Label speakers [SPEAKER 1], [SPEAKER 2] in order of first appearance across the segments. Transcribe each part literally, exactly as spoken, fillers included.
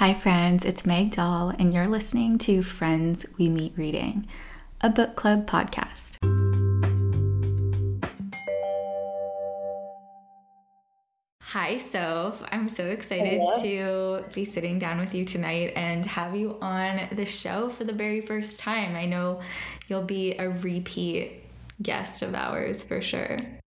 [SPEAKER 1] Hi, friends, it's Meg Dahl, and you're listening to Friends We Meet Reading, a book club podcast. Hi, Soph. I'm so excited
[SPEAKER 2] Hello.
[SPEAKER 1] to be sitting down with you tonight and have you on the show for the very first time. I know you'll be a repeat guest of ours for sure.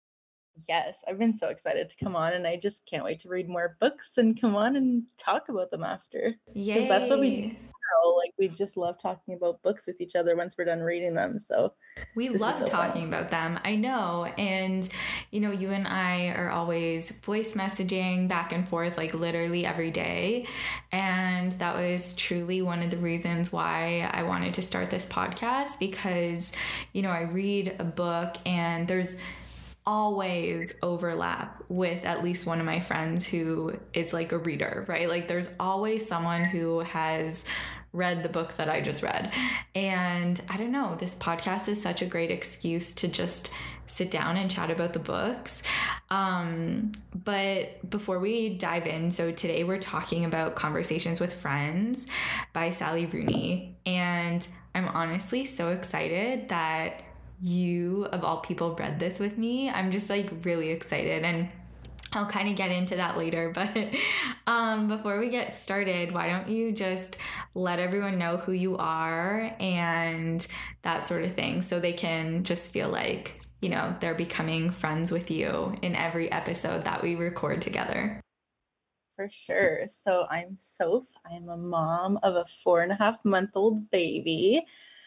[SPEAKER 2] Yes, I've been so excited to come on, and I just can't wait to read more books and come on and talk about them after. Because that's what we do.
[SPEAKER 1] Yay!
[SPEAKER 2] Like, we just love talking about books with each other once we're done reading them. So
[SPEAKER 1] We
[SPEAKER 2] this is
[SPEAKER 1] love
[SPEAKER 2] so
[SPEAKER 1] talking
[SPEAKER 2] fun.
[SPEAKER 1] about them. I know. And, you know, you and I are always voice messaging back and forth, like literally every day. And that was truly one of the reasons why I wanted to start this podcast because, you know, I read a book and there's always overlap with at least one of my friends who is like a reader, right? Like there's always someone who has read the book that I just read. And I don't know, this podcast is such a great excuse to just sit down and chat about the books. Um, but before we dive in, so today we're talking about Conversations with Friends by Sally Rooney. And I'm honestly so excited that you, of all people, read this with me. I'm just like really excited, and I'll kind of get into that later. But um, before we get started, why don't you just let everyone know who you are and that sort of thing so they can just feel like, you know, they're becoming friends with you in every episode that we record together.
[SPEAKER 2] For sure. So I'm Soph. I'm a mom of a four and a half month old baby.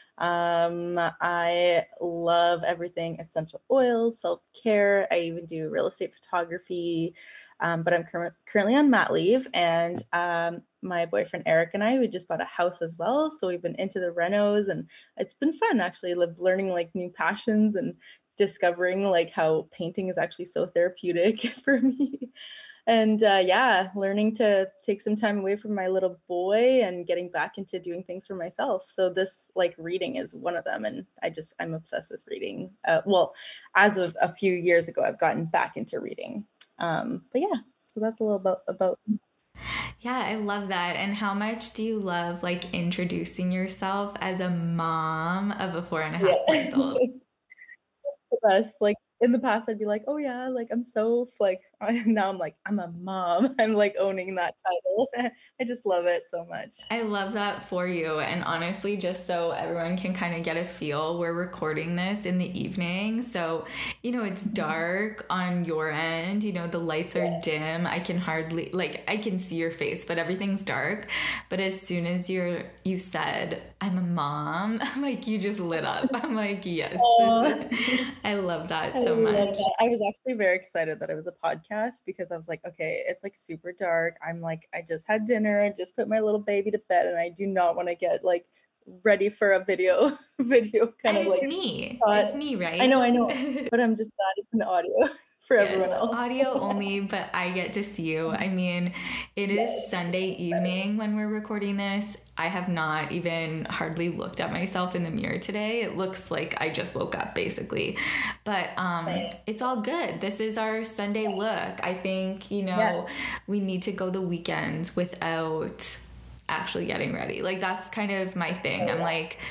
[SPEAKER 2] Um, I love everything essential oils, self-care. I even do real estate photography, um, but I'm cur- currently on mat leave. And um, my boyfriend Eric and I, we just bought a house as well. So we've been into the renos, and it's been fun actually, live learning like new passions and discovering like how painting is actually so therapeutic for me. And uh, yeah, learning to take some time away from my little boy and getting back into doing things for myself. So this like reading is one of them, and I just I'm obsessed with reading. Uh, well, as of a few years ago, I've gotten back into reading. Um, but yeah, so that's a little about about.
[SPEAKER 1] Yeah, I love that. And how much do you love like introducing yourself as a mom of a four and a half month
[SPEAKER 2] Yeah.
[SPEAKER 1] old?
[SPEAKER 2] The best. Like in the past, I'd be like, oh yeah, like I'm so like now I'm like I'm a mom. I'm like owning that title. I just love it so much.
[SPEAKER 1] I love that for you. And honestly, just so everyone can kind of get a feel, we're recording this in the evening. So, you know, it's dark on your end. You know, the lights are
[SPEAKER 2] Yeah.
[SPEAKER 1] dim. I can hardly, like, I can see your face, but everything's dark. But as soon as you're, you said, I'm a mom, like you just lit up. I'm like, yes, this is,
[SPEAKER 2] Oh.
[SPEAKER 1] I love that
[SPEAKER 2] I
[SPEAKER 1] so
[SPEAKER 2] love
[SPEAKER 1] much.
[SPEAKER 2] that. I was actually very excited that it was a podcast because I was like, okay, it's like super dark. I'm like, I just had dinner. I just put my little baby to bed, and I do not want to get like ready for a video, video kind
[SPEAKER 1] And
[SPEAKER 2] of
[SPEAKER 1] it's
[SPEAKER 2] like
[SPEAKER 1] me. It's
[SPEAKER 2] thought.
[SPEAKER 1] me,
[SPEAKER 2] I know,
[SPEAKER 1] right?
[SPEAKER 2] I know, but I'm just glad it's an audio for
[SPEAKER 1] Yeah,
[SPEAKER 2] everyone
[SPEAKER 1] it's
[SPEAKER 2] else.
[SPEAKER 1] audio only, but I get to see you. I mean, it is
[SPEAKER 2] Yes.
[SPEAKER 1] Sunday evening when we're recording this. I have not even hardly looked at myself in the mirror today. It looks like I just woke up basically. But um
[SPEAKER 2] Same.
[SPEAKER 1] it's all good. This is our Sunday look. I think, you know,
[SPEAKER 2] Yes.
[SPEAKER 1] we need to go the weekends without actually getting ready. Like that's kind of my thing.
[SPEAKER 2] Oh,
[SPEAKER 1] I'm
[SPEAKER 2] yeah.
[SPEAKER 1] like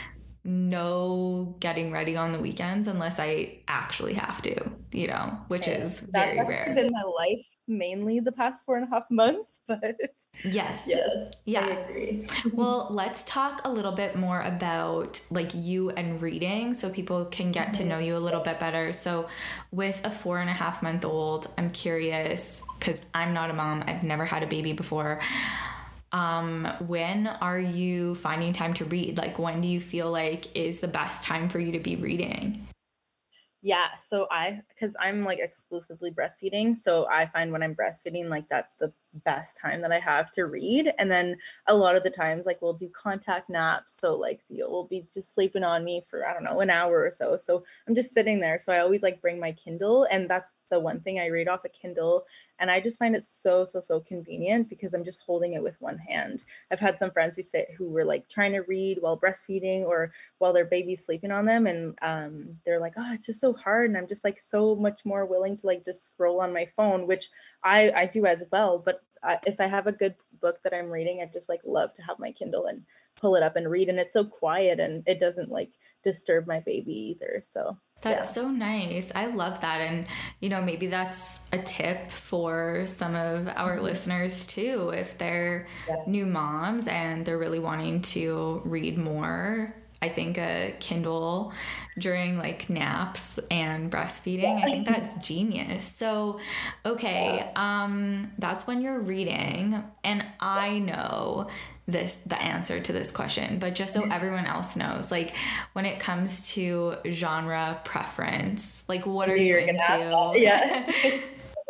[SPEAKER 1] no getting ready on the weekends unless I actually have to, you know, which
[SPEAKER 2] Same.
[SPEAKER 1] is
[SPEAKER 2] That's
[SPEAKER 1] very
[SPEAKER 2] actually
[SPEAKER 1] rare.
[SPEAKER 2] been my life mainly the past four and a half months, but
[SPEAKER 1] Yes.
[SPEAKER 2] yes, I
[SPEAKER 1] Yeah.
[SPEAKER 2] agree.
[SPEAKER 1] Well, let's talk a little bit more about like you and reading so people can get to know you a little bit better. So, with a four and a half month old, I'm curious because I'm not a mom, I've never had a baby before. Um, when are you finding time to read? Like, when do you feel like is the best time for you to be reading?
[SPEAKER 2] Yeah, so I, because I'm like exclusively breastfeeding, so I find when I'm breastfeeding, like that's the best time that I have to read. And then a lot of the times, like we'll do contact naps, so like Theo will be just sleeping on me for I don't know an hour or so. So I'm just sitting there. So I always like bring my Kindle, and that's the one thing I read off a Kindle, and I just find it so so so convenient because I'm just holding it with one hand. I've had some friends who say who were like trying to read while breastfeeding or while their baby's sleeping on them, and um, they're like, oh, it's just so hard, and I'm just like so much more willing to like just scroll on my phone, which I I do as well, but I, if I have a good book that I'm reading, I just like love to have my Kindle and pull it up and read. And it's so quiet and it doesn't like disturb my baby either. So
[SPEAKER 1] That's
[SPEAKER 2] yeah.
[SPEAKER 1] so nice. I love that. And, you know, maybe that's a tip for some of our
[SPEAKER 2] Mhm.
[SPEAKER 1] listeners too. If they're
[SPEAKER 2] Yeah.
[SPEAKER 1] new moms and they're really wanting to read more, I think a Kindle during like naps and breastfeeding, I think
[SPEAKER 2] Yeah.
[SPEAKER 1] that's genius. So, okay, um, that's when you're reading. And I know this the answer to this question, but just so everyone else knows, like when it comes to genre preference, like what
[SPEAKER 2] I
[SPEAKER 1] are
[SPEAKER 2] knew you
[SPEAKER 1] you
[SPEAKER 2] were gonna ask that.
[SPEAKER 1] into?
[SPEAKER 2] Yeah.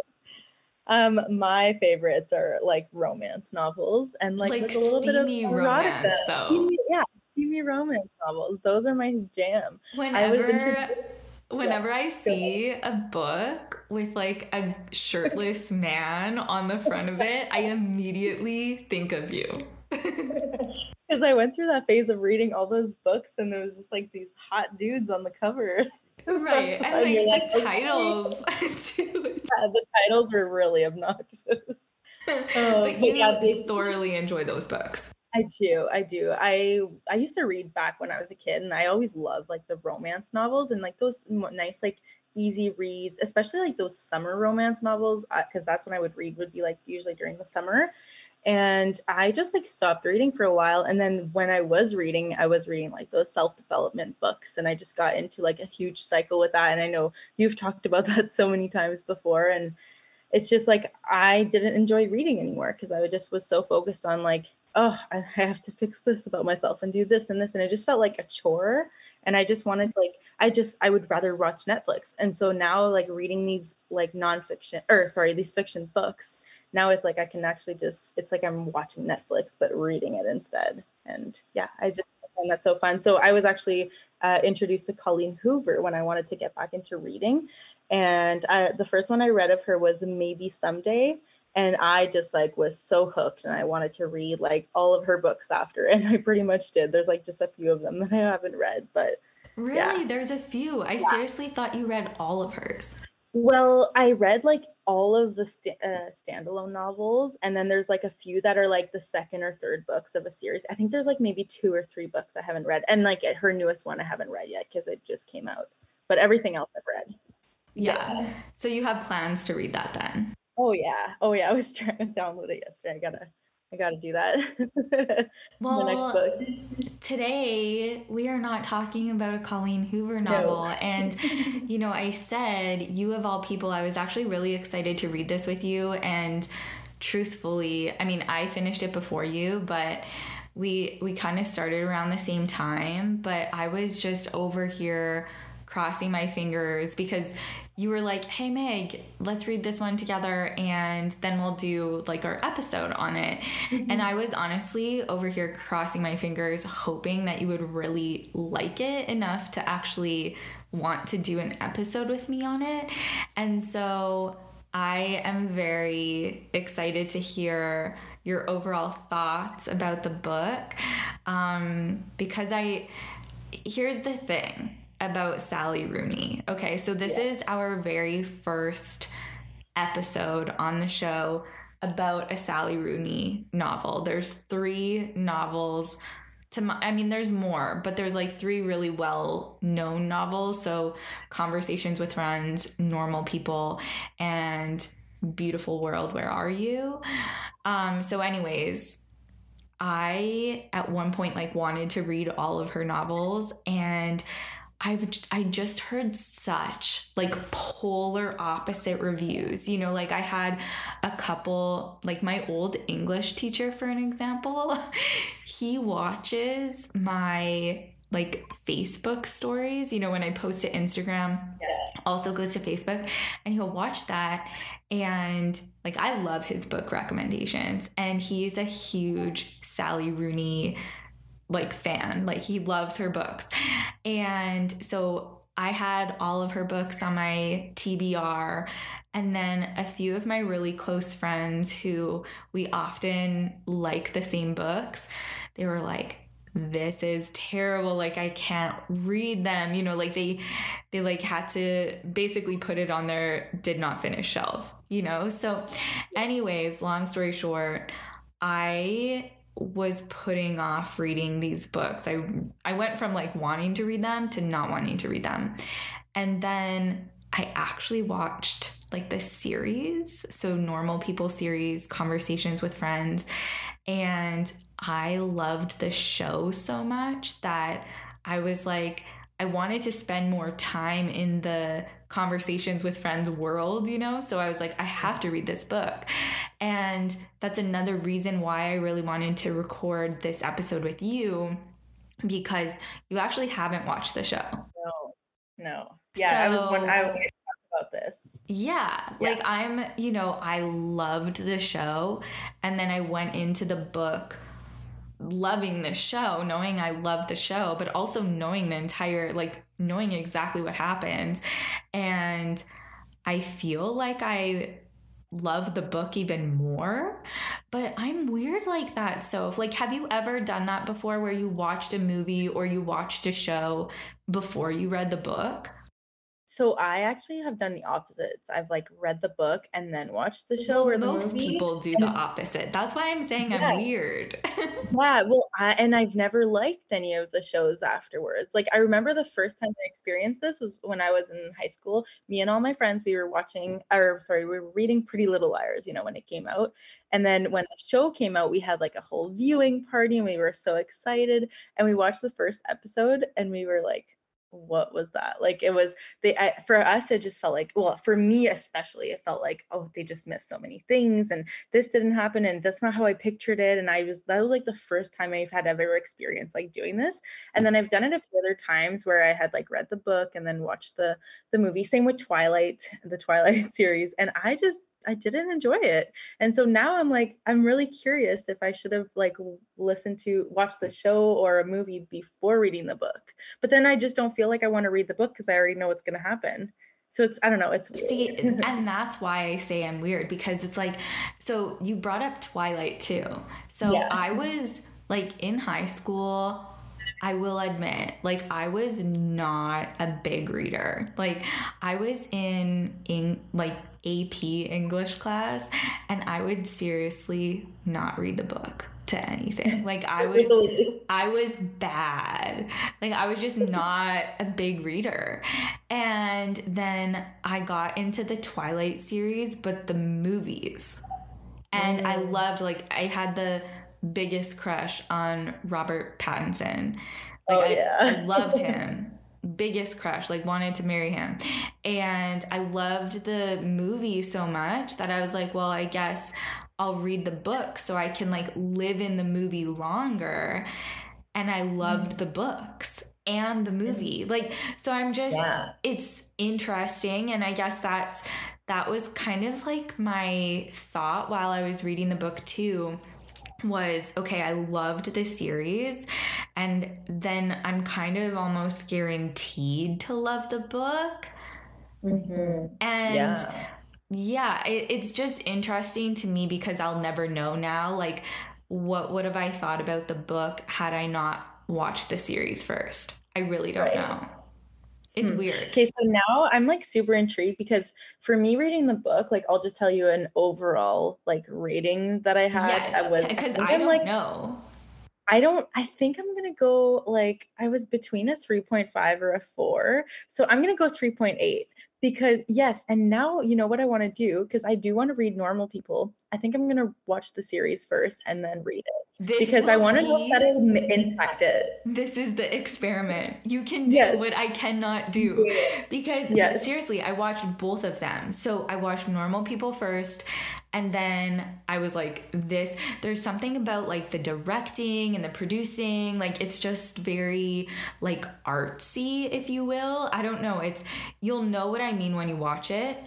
[SPEAKER 2] Um, my favorites are like romance novels and like
[SPEAKER 1] Like
[SPEAKER 2] with a little bit of
[SPEAKER 1] steamy
[SPEAKER 2] erotica.
[SPEAKER 1] romance though.
[SPEAKER 2] Steamy, yeah, steamy romance novels. Those are my jam. I was introduced.
[SPEAKER 1] Whenever
[SPEAKER 2] Yeah,
[SPEAKER 1] whenever I
[SPEAKER 2] go ahead.
[SPEAKER 1] see a book with like a shirtless man on the front of it, I immediately think of you.
[SPEAKER 2] Because I went through that phase of reading all those books and there was just like these hot dudes on the cover.
[SPEAKER 1] Right. And
[SPEAKER 2] And you're
[SPEAKER 1] like
[SPEAKER 2] like,
[SPEAKER 1] the
[SPEAKER 2] okay.
[SPEAKER 1] titles too.
[SPEAKER 2] Yeah, the titles were really obnoxious. Uh,
[SPEAKER 1] But
[SPEAKER 2] but yeah,
[SPEAKER 1] you
[SPEAKER 2] they,
[SPEAKER 1] thoroughly enjoy those books.
[SPEAKER 2] I do, I do. I I used to read back when I was a kid, and I always loved like the romance novels and like those mo- nice like easy reads, especially like those summer romance novels, because that's when I would read would be like usually during the summer. And I just like stopped reading for a while, and then when I was reading, I was reading like those self-development books, and I just got into like a huge cycle with that. And I know you've talked about that so many times before, and it's just like I didn't enjoy reading anymore because I just was so focused on like, oh, I have to fix this about myself and do this and this. And it just felt like a chore. And I just wanted like, I just, I would rather watch Netflix. And so now like reading these like nonfiction or sorry, these fiction books, now it's like I can actually just, it's like I'm watching Netflix, but reading it instead. And yeah, I just find that so fun. So I was actually uh, introduced to Colleen Hoover when I wanted to get back into reading. And I, the first one I read of her was Maybe Someday. And I just like was so hooked and I wanted to read like all of her books after. And I pretty much did. There's like just a few of them that I haven't read, but yeah.
[SPEAKER 1] Really? There's a few. I
[SPEAKER 2] Yeah.
[SPEAKER 1] seriously thought you read all of hers.
[SPEAKER 2] Well, I read like all of the st- uh, standalone novels, and then there's like a few that are like the second or third books of a series. I think there's like maybe two or three books I haven't read, and like her newest one I haven't read yet because it just came out. But everything else I've read.
[SPEAKER 1] Yeah.
[SPEAKER 2] Yeah.
[SPEAKER 1] So you have plans to read that then?
[SPEAKER 2] Oh yeah. Oh yeah. I was trying to download it yesterday. I gotta, I gotta do that. The next
[SPEAKER 1] Well,
[SPEAKER 2] book.
[SPEAKER 1] today we are not talking about a Colleen Hoover
[SPEAKER 2] No.
[SPEAKER 1] novel. And, you know, I said, you of all people, I was actually really excited to read this with you. And truthfully, I mean, I finished it before you, but we we kind of started around the same time. But I was just over here crossing my fingers because you were like, hey Meg, let's read this one together and then we'll do like our episode on it. Mm-hmm. And I was honestly over here crossing my fingers hoping that you would really like it enough to actually want to do an episode with me on it. And so I am very excited to hear your overall thoughts about the book, um, because I here's the thing about Sally Rooney. Okay, so this yeah. is our very first episode on the show about a Sally Rooney novel. There's three novels. To my, I mean, there's more, but there's like three really well-known novels. So Conversations with Friends, Normal People, and Beautiful World, Where Are You? Um, so anyways, I at one point like wanted to read all of her novels, and I've I just heard such like polar opposite reviews. You know, like I had a couple, like my old English teacher, for an example, he watches my like Facebook stories, you know, when I post to Instagram, yeah. also goes to Facebook, and he'll watch that. And like, I love his book recommendations, and he's a huge Sally Rooney like fan, like he loves her books. And so I had all of her books on my T B R, and then a few of my really close friends who we often like the same books, they were like, this is terrible. Like, I can't read them. You know, like they, they like had to basically put it on their did not finish shelf, you know? So anyways, long story short, I was putting off reading these books. I, I went from like wanting to read them to not wanting to read them. And then I actually watched like the series, so Normal People series, Conversations with Friends, and I loved the show so much that I was like, I wanted to spend more time in the Conversations with Friends world, you know? So I was like, I have to read this book. And that's another reason why I really wanted to record this episode with you, because you actually haven't watched the show.
[SPEAKER 2] No, no. Yeah, so, I was one, I wanted to talk about this.
[SPEAKER 1] Yeah, yeah, like I'm, you know, I loved the show, and then I went into the book loving the show, knowing I loved the show, but also knowing the entire, like knowing exactly what happens. And I feel like I love the book even more, but I'm weird like that. So like, have you ever done that before, where you watched a movie or you watched a show before you read the book?
[SPEAKER 2] So I actually have done the opposites. I've like read the book and then watched the show
[SPEAKER 1] well,
[SPEAKER 2] or the
[SPEAKER 1] most
[SPEAKER 2] movie.
[SPEAKER 1] people do the opposite. That's why I'm saying yeah. I'm weird.
[SPEAKER 2] Yeah, well, I, and I've never liked any of the shows afterwards. Like, I remember the first time I experienced this was when I was in high school. Me and all my friends, we were watching, or sorry, we were reading Pretty Little Liars, you know, when it came out. And then when the show came out, we had like a whole viewing party and we were so excited. And we watched the first episode and we were like, what was that? Like, it was they I, for us it just felt like, well, for me especially, it felt like, oh, they just missed so many things and this didn't happen and that's not how I pictured it. And I was that was like the first time I've had ever experienced like doing this. And then I've done it a few other times where I had like read the book and then watched the the movie. Same with Twilight, the Twilight series, and I just I didn't enjoy it. And so now I'm like, I'm really curious if I should have like listened to, watched the show or a movie before reading the book. But then I just don't feel like I want to read the book because I already know what's going to happen. So it's, I don't know, it's weird.
[SPEAKER 1] See, and that's why I say I'm weird, because it's like, so you brought up Twilight too. So yeah. I was like in high school, I will admit, like I was not a big reader. Like I was in, in like A P English class and I would seriously not read the book to anything. Like I was, I was bad. Like I was just not a big reader. And then I got into the Twilight series, but the movies. And mm. I loved, like I had the biggest crush on Robert Pattinson. Like
[SPEAKER 2] oh,
[SPEAKER 1] I,
[SPEAKER 2] yeah.
[SPEAKER 1] I loved him. Biggest crush, like wanted to marry him. And I loved the movie so much that I was like, well, I guess I'll read the book so I can like live in the movie longer. And I loved mm. the books and the movie. Like, so I'm just, yeah. it's interesting. And I guess that's, that was kind of like my thought while I was reading the book too, was, okay, I loved the series, and then I'm kind of almost guaranteed to love the book.
[SPEAKER 2] Mm-hmm.
[SPEAKER 1] And
[SPEAKER 2] yeah,
[SPEAKER 1] yeah it, it's just interesting to me because I'll never know now, like, what would have I thought about the book had I not watched the series first? I really don't right. know. It's hmm. weird.
[SPEAKER 2] Okay, so now I'm like super intrigued because for me reading the book, like I'll just tell you an overall like rating that I had.
[SPEAKER 1] Yes,
[SPEAKER 2] was
[SPEAKER 1] because I, I don't
[SPEAKER 2] like,
[SPEAKER 1] know.
[SPEAKER 2] I don't, I think I'm going to go like, I was between a three point five or a four. So I'm going to go three point eight because yes. And now, you know what I want to do, because I do want to read Normal People. I think I'm going to watch the series first and then read it. This because I want to know if that will impact it.
[SPEAKER 1] This is the experiment. You can do
[SPEAKER 2] yes.
[SPEAKER 1] what I cannot do.
[SPEAKER 2] Yeah.
[SPEAKER 1] Because yes. seriously, I watched both of them. So I watched Normal People first, and then I was like, this, there's something about like the directing and the producing, like it's just very like artsy, if you will. I don't know. It's, you'll know what I mean when you watch it.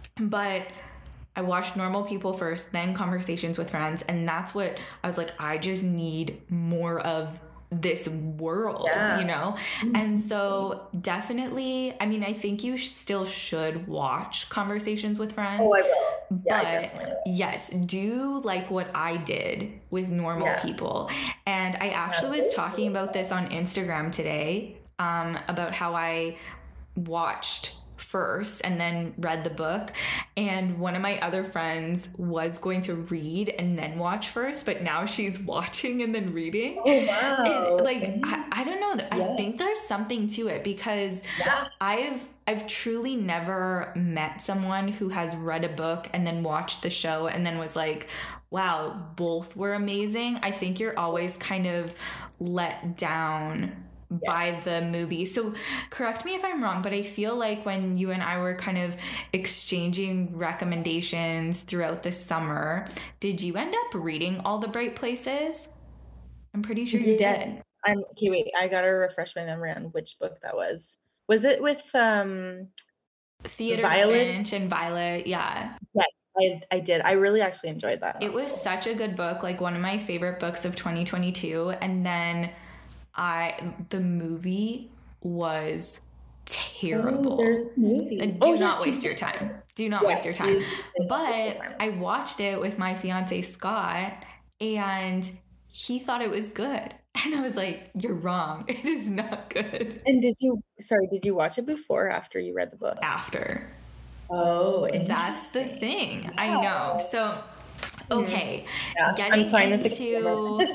[SPEAKER 1] But I watched Normal People first, then Conversations with Friends. And that's what I was like, I just need more of this world, yeah. you know? Mm-hmm. And so definitely, I mean, I think you sh- still should watch Conversations with Friends.
[SPEAKER 2] Oh, I will. Yeah, I
[SPEAKER 1] but
[SPEAKER 2] definitely will.
[SPEAKER 1] yes, do like what I did with normal
[SPEAKER 2] Yeah.
[SPEAKER 1] people. And I actually was talking about this on Instagram today, um, about how I watched first and then read the book, and one of my other friends was going to read and then watch first, but now she's watching and then reading.
[SPEAKER 2] Oh wow.
[SPEAKER 1] It, like I, I don't know, I
[SPEAKER 2] Yeah.
[SPEAKER 1] think there's something to it, because
[SPEAKER 2] Yeah.
[SPEAKER 1] I've I've truly never met someone who has read a book and then watched the show and then was like, wow, both were amazing. I think you're always kind of let down by the movie. So correct me if I'm wrong, but I feel like when you and I were kind of exchanging recommendations throughout the summer, did you end up reading All the Bright Places? I'm pretty sure you
[SPEAKER 2] Yes.
[SPEAKER 1] did.
[SPEAKER 2] I'm okay, wait, I gotta refresh my memory on which book that was. Was it with um
[SPEAKER 1] Theater
[SPEAKER 2] Violet?
[SPEAKER 1] Finch and Violet, yeah.
[SPEAKER 2] Yes, I I did. I really actually enjoyed that
[SPEAKER 1] It
[SPEAKER 2] novel.
[SPEAKER 1] was such a good book, like one of my favorite books of twenty twenty-two. And then I the movie was terrible.
[SPEAKER 2] Oh, there's this movie.
[SPEAKER 1] Do
[SPEAKER 2] Oh,
[SPEAKER 1] not
[SPEAKER 2] yes,
[SPEAKER 1] waste
[SPEAKER 2] you
[SPEAKER 1] your
[SPEAKER 2] did.
[SPEAKER 1] time. Do not
[SPEAKER 2] Yes,
[SPEAKER 1] waste your time.
[SPEAKER 2] you did waste
[SPEAKER 1] But
[SPEAKER 2] your time.
[SPEAKER 1] I watched it with my fiance Scott, and he thought it was good. And I was like, you're wrong. It is not good.
[SPEAKER 2] And did you sorry, did you watch it before or after you read the book?
[SPEAKER 1] After.
[SPEAKER 2] Oh,
[SPEAKER 1] That's the
[SPEAKER 2] interesting.
[SPEAKER 1] thing. I know. So, okay,
[SPEAKER 2] Yeah, I'm
[SPEAKER 1] getting
[SPEAKER 2] trying to think
[SPEAKER 1] into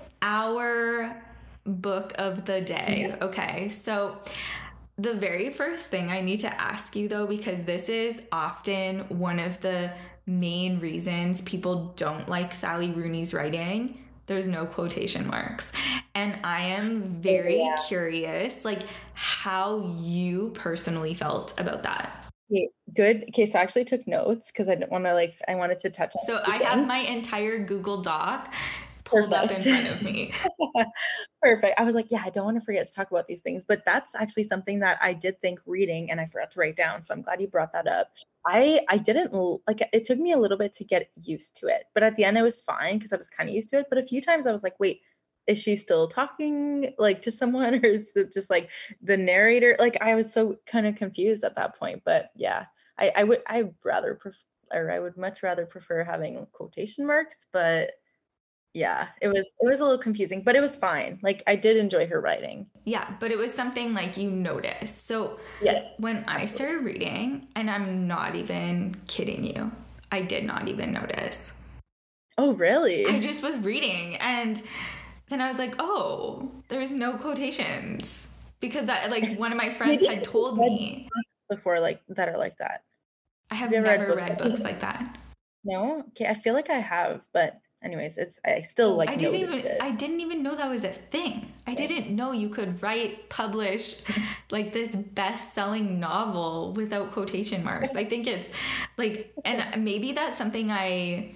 [SPEAKER 1] our book of the day. Okay, so the very first thing I need to ask you, though, because this is often one of the main reasons people don't like Sally Rooney's writing, there's no quotation marks. And I am very
[SPEAKER 2] Yeah.
[SPEAKER 1] curious, like, how you personally felt about that.
[SPEAKER 2] Okay, good. Okay, so I actually took notes because I didn't want to like I wanted to touch on
[SPEAKER 1] So
[SPEAKER 2] a few
[SPEAKER 1] I have
[SPEAKER 2] things.
[SPEAKER 1] my entire Google Doc pulled up in
[SPEAKER 2] Perfect.
[SPEAKER 1] front of me.
[SPEAKER 2] Perfect. I was like, yeah, I don't want to forget to talk about these things, but that's actually something that I did think reading and I forgot to write down. So I'm glad you brought that up. I I didn't l- like it took me a little bit to get used to it, but at the end it was fine because I was kind of used to it. But a few times I was like, wait, is she still talking like to someone or is it just like the narrator? Like I was so kind of confused at that point. But yeah, I I would I'd rather prefer or I would much rather prefer having quotation marks, but yeah, it was it was a little confusing, but it was fine. Like I did enjoy her writing.
[SPEAKER 1] Yeah, but it was something like you noticed. So
[SPEAKER 2] Yes.
[SPEAKER 1] when I
[SPEAKER 2] absolutely.
[SPEAKER 1] started reading, and I'm not even kidding you, I did not even notice.
[SPEAKER 2] Oh, really?
[SPEAKER 1] I just was reading, and then I was like, oh, there's no quotations. Because that, like, one of my friends
[SPEAKER 2] Maybe
[SPEAKER 1] had
[SPEAKER 2] you've
[SPEAKER 1] told
[SPEAKER 2] read
[SPEAKER 1] me.
[SPEAKER 2] books before like that are like that.
[SPEAKER 1] I have
[SPEAKER 2] you ever read
[SPEAKER 1] never
[SPEAKER 2] books
[SPEAKER 1] read
[SPEAKER 2] like
[SPEAKER 1] books like that.
[SPEAKER 2] No? Okay, I feel like I have, but anyways, it's I still like
[SPEAKER 1] I didn't
[SPEAKER 2] noticed
[SPEAKER 1] even
[SPEAKER 2] it.
[SPEAKER 1] I didn't even know that was a thing. I didn't know you could write, publish like this best-selling novel without quotation marks. I think it's like, and maybe that's something I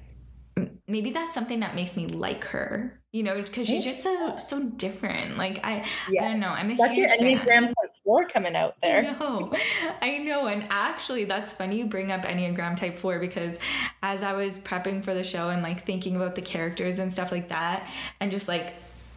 [SPEAKER 1] maybe that's something that makes me like her, you know, because she's just so so different. Like I
[SPEAKER 2] Yes.
[SPEAKER 1] I don't know. I'm a
[SPEAKER 2] That's
[SPEAKER 1] huge
[SPEAKER 2] your
[SPEAKER 1] fan.
[SPEAKER 2] Enneagram Type four coming out
[SPEAKER 1] I
[SPEAKER 2] there.
[SPEAKER 1] know, I know. And actually, that's funny you bring up Enneagram Type four, because as I was prepping for the show and like thinking about the characters and stuff like that, and just like,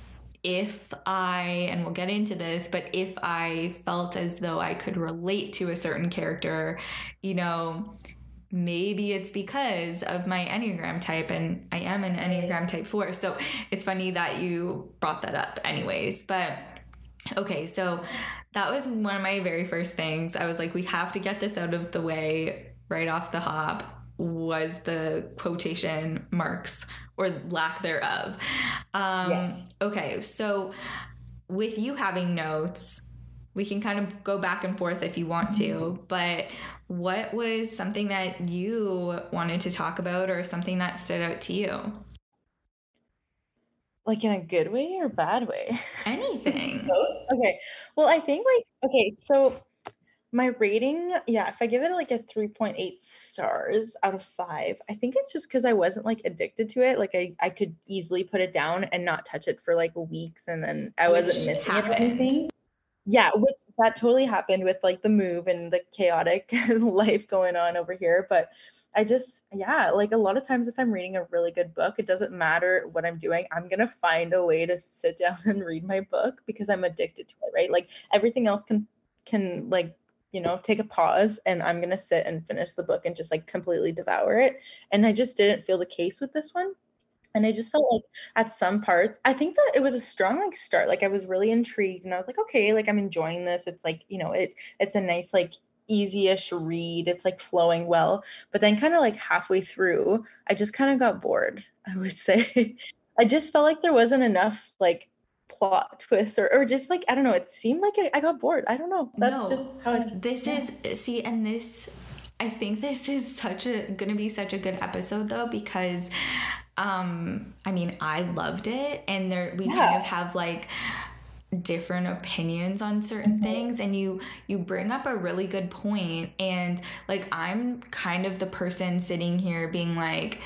[SPEAKER 1] if I, and we'll get into this, but if I felt as though I could relate to a certain character, you know, maybe it's because of my Enneagram type, and I am an Enneagram Type four. So it's funny that you brought that up anyways. But okay, so that was one of my very first things. I was like, we have to get this out of the way right off the hop, was the quotation marks or lack thereof. Um,
[SPEAKER 2] Yes.
[SPEAKER 1] Okay, so with you having notes, we can kind of go back and forth if you want to, but what was something that you wanted to talk about or something that stood out to you?
[SPEAKER 2] Like in a good way or bad way?
[SPEAKER 1] Anything.
[SPEAKER 2] Both? Okay. Well, I think like okay, so my rating, yeah, if I give it like a three point eight stars out of five, I think it's just because I wasn't like addicted to it. Like I, I could easily put it down and not touch it for like weeks and then I
[SPEAKER 1] Which
[SPEAKER 2] wasn't missing it or
[SPEAKER 1] happened.
[SPEAKER 2] anything. Yeah, which that totally happened with like the move and the chaotic life going on over here. But I just, yeah, like a lot of times if I'm reading a really good book, it doesn't matter what I'm doing. I'm gonna find a way to sit down and read my book because I'm addicted to it, right? Like everything else can can like you know, take a pause and I'm going to sit and finish the book and just like completely devour it. And I just didn't feel the case with this one. And I just felt like at some parts, I think that it was a strong like start. Like I was really intrigued and I was like, okay, like I'm enjoying this. It's like, you know, it it's a nice, like easy-ish read. It's like flowing well. But then kind of like halfway through, I just kind of got bored, I would say. I just felt like there wasn't enough like plot twists or, or just like, I don't know, it seemed like I, I got bored. I don't know. That's
[SPEAKER 1] no,
[SPEAKER 2] just how it,
[SPEAKER 1] this
[SPEAKER 2] yeah.
[SPEAKER 1] is, see, and this, I think this is such a, gonna be such a good episode though, because, um, I mean, I loved it and there, we
[SPEAKER 2] Yeah.
[SPEAKER 1] kind of have like different opinions on certain
[SPEAKER 2] Mhm.
[SPEAKER 1] things, and you you bring up a really good point, and like I'm kind of the person sitting here being like,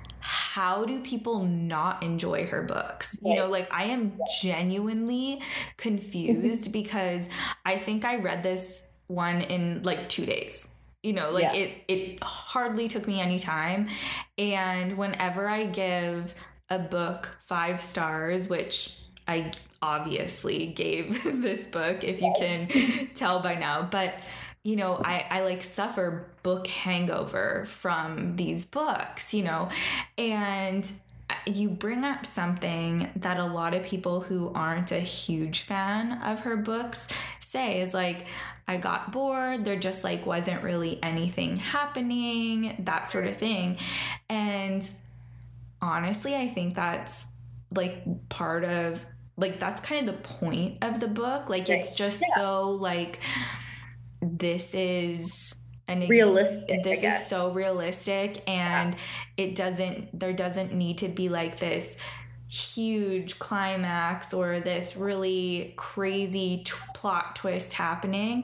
[SPEAKER 1] how do people not enjoy her books? You know, like I am genuinely confused because I think I read this one in like two days. You know, like
[SPEAKER 2] Yeah.
[SPEAKER 1] it it hardly took me any time. And whenever I give a book five stars, which I obviously gave this book, if you can tell by now, but you know, I, I like suffer book hangover from these books, you know, and you bring up something that a lot of people who aren't a huge fan of her books say is like, I got bored. There just like wasn't really anything happening, that sort of thing. And honestly, I think that's like part of like, that's kind of the point of the book. Like,
[SPEAKER 2] Right.
[SPEAKER 1] it's just
[SPEAKER 2] Yeah.
[SPEAKER 1] so like, this is an ex-
[SPEAKER 2] Realistic,
[SPEAKER 1] this
[SPEAKER 2] I
[SPEAKER 1] is
[SPEAKER 2] guess.
[SPEAKER 1] so realistic, and it doesn't there doesn't need to be like this huge climax or this really crazy t- plot twist happening.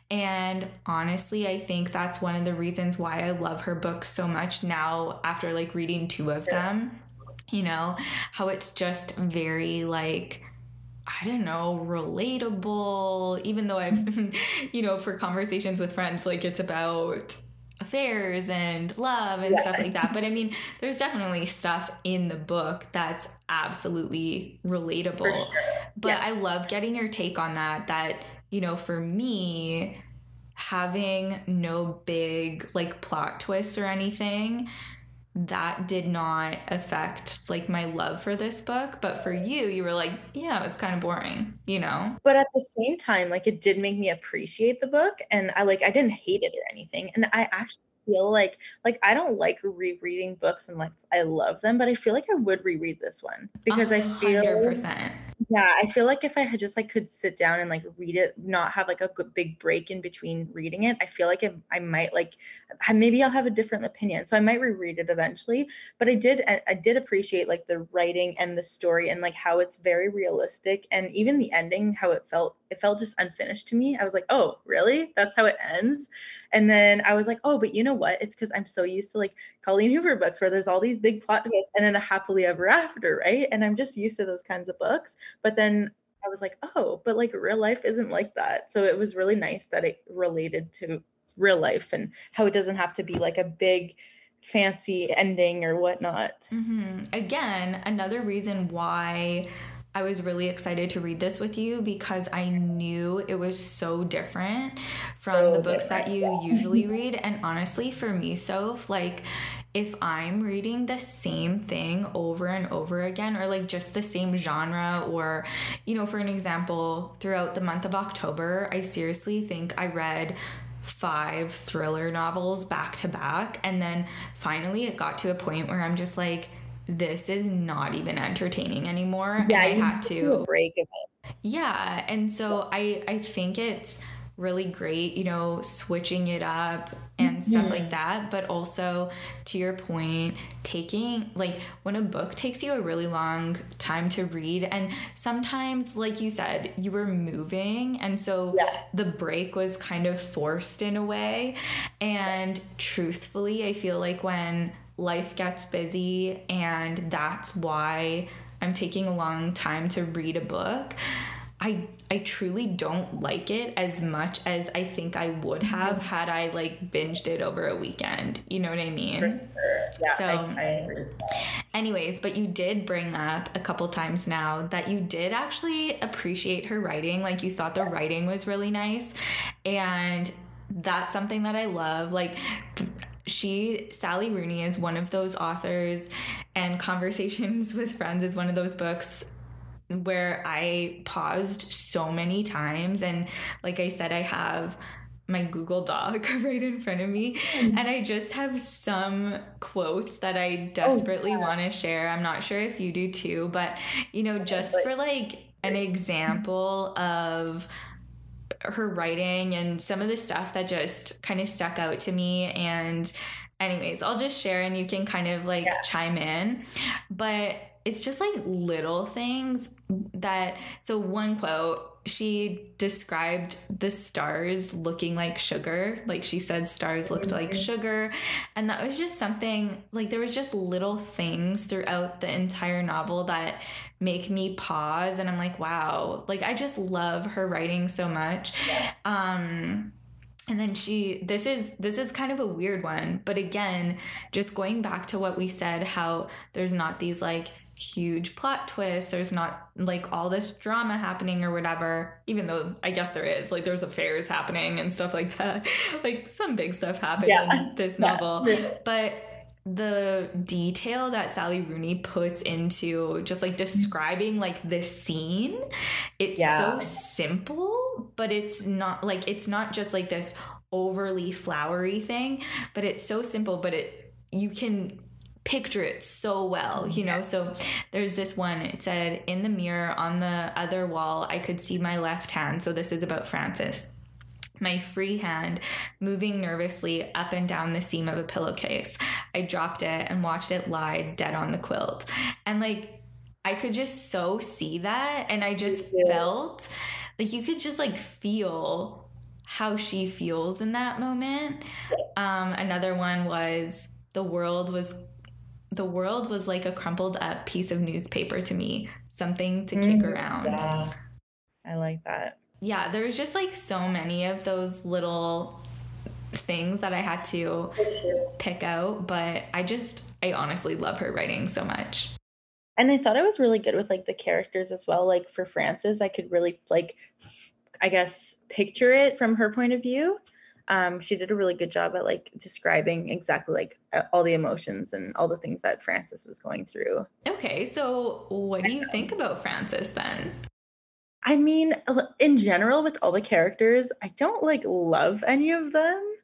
[SPEAKER 1] And honestly, I think that's one of the reasons why I love her books so much now after like reading two of them. You know, how it's just very like, I don't know, relatable, even though I've, you know, for conversations with friends, like it's about affairs and love and
[SPEAKER 2] Yeah.
[SPEAKER 1] stuff like that. But I mean, there's definitely stuff in the book that's absolutely relatable.
[SPEAKER 2] For sure.
[SPEAKER 1] But
[SPEAKER 2] Yes.
[SPEAKER 1] I love getting your take on that, that, you know, for me, having no big like plot twists or anything, that did not affect like my love for this book. But for you, you were like, yeah, it was kind of boring, you know?
[SPEAKER 2] But at the same time, like it did make me appreciate the book, and I like I didn't hate it or anything. And I actually feel like like I don't like rereading books unless I love them, but I feel like I would reread this one because I feel
[SPEAKER 1] one hundred percent.
[SPEAKER 2] yeah, I feel like if I had just like could sit down and like read it, not have like a good big break in between reading it, I feel like it, I might like maybe I'll have a different opinion. So I might reread it eventually. But I did I, I did appreciate like the writing and the story and like how it's very realistic, and even the ending, how it felt it felt just unfinished to me. I was like, oh, really? That's how it ends? And then I was like, oh, but you know what? It's because I'm so used to like Colleen Hoover books where there's all these big plot twists and then a happily ever after, right? And I'm just used to those kinds of books. But then I was like, oh, but like real life isn't like that. So it was really nice that it related to real life and how it doesn't have to be like a big fancy ending or whatnot.
[SPEAKER 1] Mm-hmm. Again, another reason why I was really excited to read this with you, because I knew it was so different from
[SPEAKER 2] So
[SPEAKER 1] the books that
[SPEAKER 2] different,
[SPEAKER 1] you
[SPEAKER 2] yeah.
[SPEAKER 1] usually read. And honestly, for me, Soph, like if I'm reading the same thing over and over again, or like just the same genre, or, you know, for an example, throughout the month of October, I seriously think I read five thriller novels back to back. And then finally it got to a point where I'm just like, this is not even entertaining anymore.
[SPEAKER 2] Yeah,
[SPEAKER 1] and I
[SPEAKER 2] you
[SPEAKER 1] had
[SPEAKER 2] need
[SPEAKER 1] to
[SPEAKER 2] do a break of it.
[SPEAKER 1] yeah. And so I, I think it's really great, you know, switching it up and stuff like that. But also, to your point, taking, like, when a book takes you a really long time to read, and sometimes, like you said, you were moving. And so
[SPEAKER 2] Yeah.
[SPEAKER 1] the break was kind of forced in a way. And truthfully, I feel like when life gets busy and that's why I'm taking a long time to read a book, I I truly don't like it as much as I think I would have had I like binged it over a weekend. You know what I mean?
[SPEAKER 2] For sure. Yeah,
[SPEAKER 1] So-
[SPEAKER 2] I, I agree with that.
[SPEAKER 1] Anyways, but you did bring up a couple times now that you did actually appreciate her writing. Like you thought the writing was really nice. And that's something that I love. Like, she, Sally Rooney, is one of those authors, and Conversations with Friends is one of those books where I paused so many times. And like I said, I have my Google Doc right in front of me, and I just have some quotes that I desperately oh, yeah. want to share. I'm not sure if you do too, but you know, just for like an example of her writing and some of the stuff that just kind of stuck out to me. And anyways, I'll just share and you can kind of like yeah. chime in. But it's just like little things that, so one quote, she described the stars looking like sugar. Like she said, stars looked like sugar. And that was just something, like there was just little things throughout the entire novel that make me pause. And I'm like, wow, like I just love her writing so much. Um, And then she, this is, this is kind of a weird one, but again, just going back to what we said, how there's not these like huge plot twists. There's not like all this drama happening or whatever, even though I guess there is, like there's affairs happening and stuff like that. Like some big stuff happened yeah. in this novel, yeah. but the detail that Sally Rooney puts into just like describing like this scene, it's yeah. so simple, but it's not like, it's not just like this overly flowery thing, but it's so simple, but it, you can picture it so well, you know? So there's this one, it said, in the mirror on the other wall, I could see my left hand. So this is about Frances. My free hand moving nervously up and down the seam of a pillowcase. I dropped it and watched it lie dead on the quilt. And like, I could just so see that. And I just yeah. felt like you could just like feel how she feels in that moment. Um, another one was the world was the world was like a crumpled up piece of newspaper to me, something to kick mm, around.
[SPEAKER 2] Yeah. I like that.
[SPEAKER 1] Yeah, there's just like so many of those little things that I had to pick out, but I just, I honestly love her writing so much.
[SPEAKER 2] And I thought it was really good with like the characters as well. Like for Frances, I could really like, I guess, picture it from her point of view. Um, she did a really good job at like describing exactly like all the emotions and all the things that Frances was going through.
[SPEAKER 1] Okay, so what do you think about Frances then?
[SPEAKER 2] I mean, in general, with all the characters, I don't like love any of them.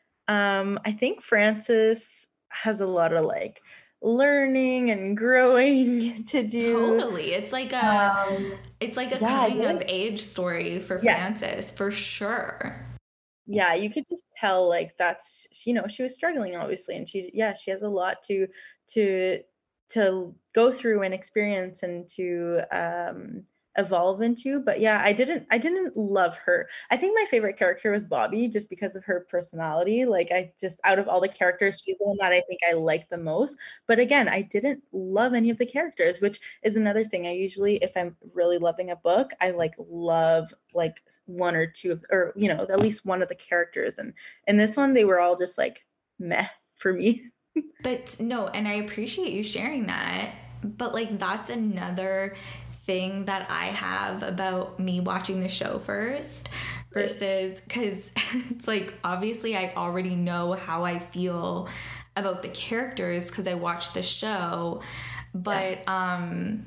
[SPEAKER 2] Um, I think Frances has a lot of like learning and growing to do.
[SPEAKER 1] Totally. It's like a um, it's like a yeah, coming of age story for yeah. Frances, for sure.
[SPEAKER 2] Yeah, you could just tell like that's, you know, she was struggling obviously, and she yeah, she has a lot to to to go through and experience and to um evolve into. But yeah, I didn't I didn't love her. I think my favorite character was Bobby, just because of her personality. Like I just, out of all the characters, she's the one that I think I like the most. But again, I didn't love any of the characters, which is another thing. I usually, if I'm really loving a book, I like love like one or two of, or you know, at least one of the characters. And in this one, they were all just like meh for me.
[SPEAKER 1] But no, and I appreciate you sharing that. But like that's another thing that I have about me watching the show first versus, because it's like obviously I already know how I feel about the characters because I watched the show, but um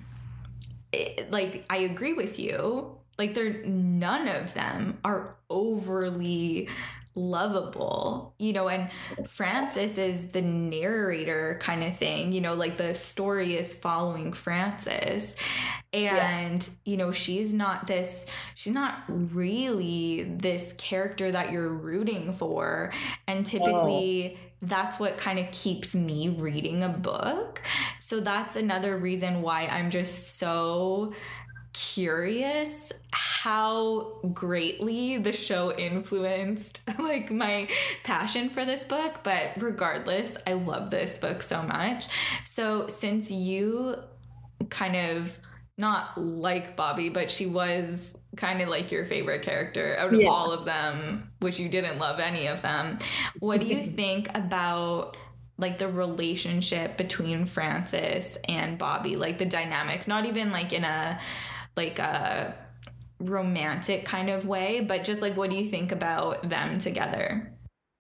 [SPEAKER 1] it, like I agree with you, like they're, none of them are overly lovable, you know, and Frances is the narrator kind of thing, you know, like the story is following Frances, and yeah. you know, she's not this she's not really this character that you're rooting for, and typically oh. that's what kind of keeps me reading a book. So that's another reason why I'm just so curious how greatly the show influenced like my passion for this book. But regardless, I love this book so much. So since you kind of, not like Bobby, but she was kind of like your favorite character out of yeah. all of them, which you didn't love any of them, what do you think about like the relationship between Frances and Bobby, like the dynamic, not even like in a like a romantic kind of way, but just like, what do you think about them together?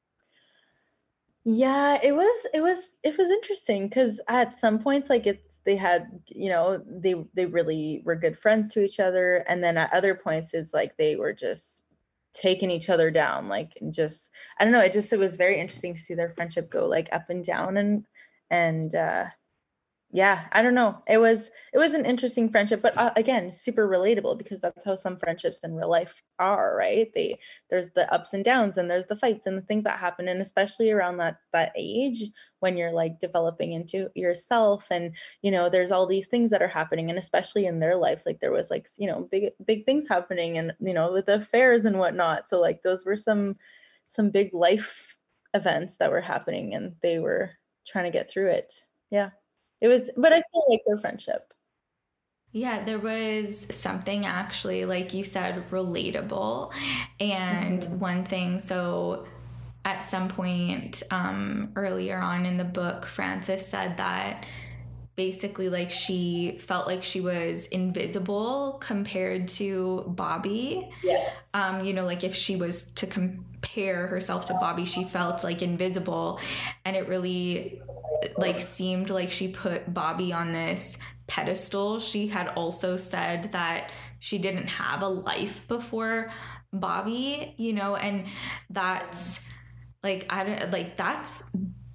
[SPEAKER 2] Yeah, it was it was it was interesting because at some points like it's they had, you know, they they really were good friends to each other, and then at other points it's like they were just taking each other down, like just I don't know, it just it was very interesting to see their friendship go like up and down, and and uh yeah, I don't know. It was it was an interesting friendship, but uh, again, super relatable because that's how some friendships in real life are, right? They there's the ups and downs and there's the fights and the things that happen, and especially around that that age when you're like developing into yourself, and you know, there's all these things that are happening, and especially in their lives, like there was like, you know, big big things happening, and you know, with affairs and whatnot. So like those were some some big life events that were happening, and they were trying to get through it. Yeah. It was, but I still like their friendship.
[SPEAKER 1] Yeah, there was something actually, like you said, relatable. And
[SPEAKER 2] Mhm.
[SPEAKER 1] one thing, so at some point um, earlier on in the book, Frances said that basically like she felt like she was invisible compared to Bobby.
[SPEAKER 2] Yeah.
[SPEAKER 1] Um, you know, like if she was to compare herself to Bobby, she felt like invisible. And it really like seemed like she put Bobby on this pedestal. She had also said that she didn't have a life before Bobby, you know, and that's like I don't like that's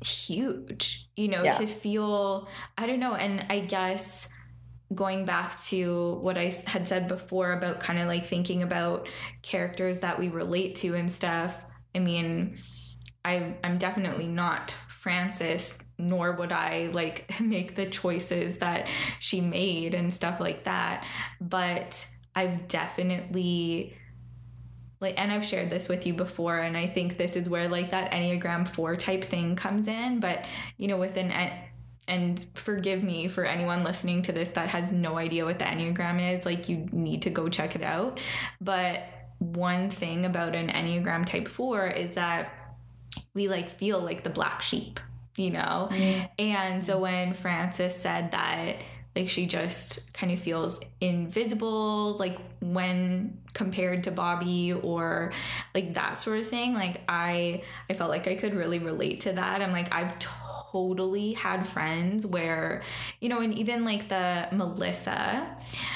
[SPEAKER 1] huge, you know,
[SPEAKER 2] Yeah.
[SPEAKER 1] to feel I don't know, and I guess going back to what I had said before about kind of like thinking about characters that we relate to and stuff. I mean, I I'm definitely not Frances, nor would I like make the choices that she made and stuff like that. But I've definitely like, and I've shared this with you before, and I think this is where like that Enneagram four type thing comes in. But you know, with an and forgive me for anyone listening to this that has no idea what the Enneagram is, like you need to go check it out. But one thing about an Enneagram type four is that we like feel like the black sheep, you know? Mm-hmm. And so when Frances said that like she just kind of feels invisible like when compared to Bobby or like that sort of thing, like I I felt like I could really relate to that. I'm like I've totally had friends where, you know, and even like the Melissa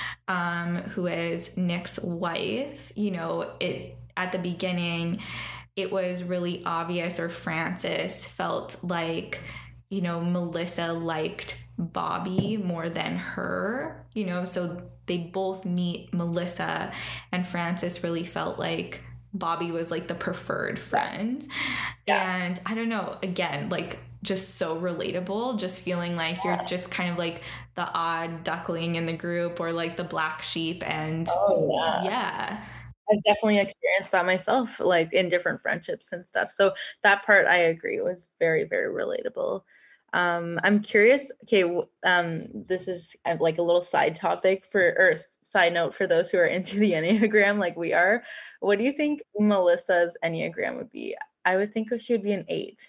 [SPEAKER 1] um who is Nick's wife, you know, it at the beginning it was really obvious, or Frances felt like, you know, Melissa liked Bobby more than her, you know, so they both meet Melissa, and Frances really felt like Bobby was like the preferred friend. Yeah. And I don't know, again, like just so relatable, just feeling like you're just kind of like the odd duckling in the group or like the black sheep. And oh, yeah. yeah.
[SPEAKER 2] I've definitely experienced that myself, like in different friendships and stuff. So that part I agree was very, very relatable. Um, I'm curious. Okay, um, this is like a little side topic for, or side note for those who are into the Enneagram, like we are. What do you think Melissa's Enneagram would be? I would think she would be an eight.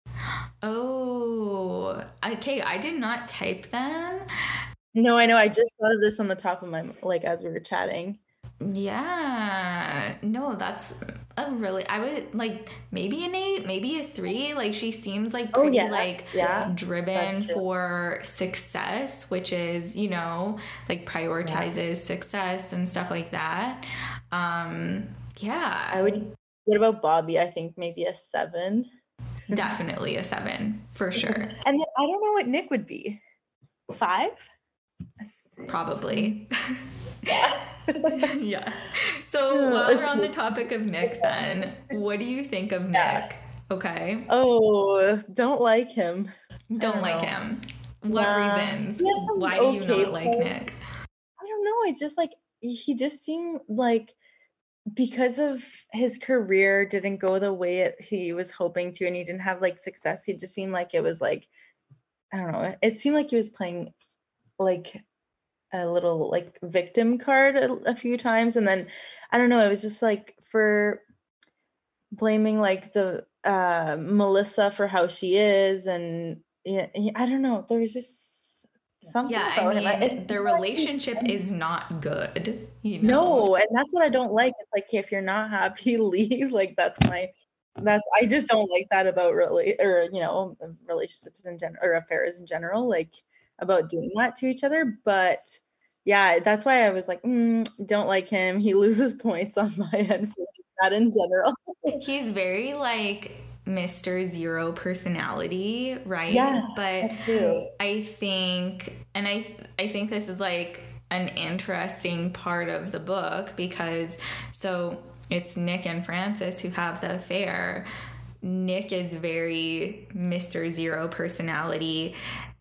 [SPEAKER 1] Oh, okay. I did not type them.
[SPEAKER 2] No, I know. I just thought of this on the top of my, like as we were chatting.
[SPEAKER 1] Yeah, no, that's a really, I would like maybe an eight, maybe a three. Like she seems like pretty oh, yeah. like yeah. driven for success, which is, you know, like prioritizes yeah. success and stuff like that. Um, yeah.
[SPEAKER 2] I would, what about Bobby? I think maybe a seven.
[SPEAKER 1] Definitely a seven for sure.
[SPEAKER 2] And then I don't know what Nick would be. Five?
[SPEAKER 1] Probably. Yeah. Yeah. So while we're on the topic of Nick then, what do you think of yeah. Nick? Okay.
[SPEAKER 2] Oh, don't like him.
[SPEAKER 1] Don't, don't like know. him. What yeah. reasons? Yeah, Why do okay, you not like Nick?
[SPEAKER 2] I don't know. It's just like, he just seemed like, because of his career didn't go the way it, he was hoping to, and he didn't have like success, he just seemed like it was like, I don't know, it seemed like he was playing like a little like victim card a, a few times, and then I don't know, it was just like for blaming like the uh Melissa for how she is, and yeah, I don't know, there was just Something
[SPEAKER 1] Yeah, I
[SPEAKER 2] about him. I, it's
[SPEAKER 1] mean, their
[SPEAKER 2] more like he's
[SPEAKER 1] relationship is not good, you know?
[SPEAKER 2] no, and that's what I don't like. It's like if you're not happy, leave. Like that's my that's I just don't like that about really or you know relationships in general or affairs in general. Like about doing that to each other. But yeah, that's why I was like, mm, don't like him. He loses points on my end for that in general.
[SPEAKER 1] He's very like mister Zero personality,
[SPEAKER 2] Yeah,
[SPEAKER 1] right? But
[SPEAKER 2] that too.
[SPEAKER 1] I think, and I, I think this is like an interesting part of the book because so it's Nick and Frances who have the affair. Nick is very mister Zero personality,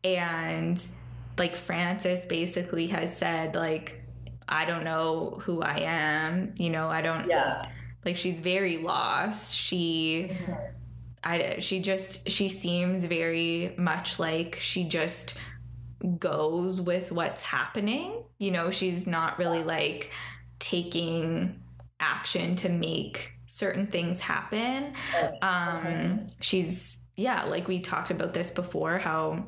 [SPEAKER 1] and like Frances basically has said like I don't know who I am, you know, I don't
[SPEAKER 2] Yeah.
[SPEAKER 1] like she's very lost. She
[SPEAKER 2] Mm-hmm.
[SPEAKER 1] I she just she seems very much like she just goes with what's happening. You know, she's not really like taking action to make certain things happen. Um she's yeah, like we talked about this before how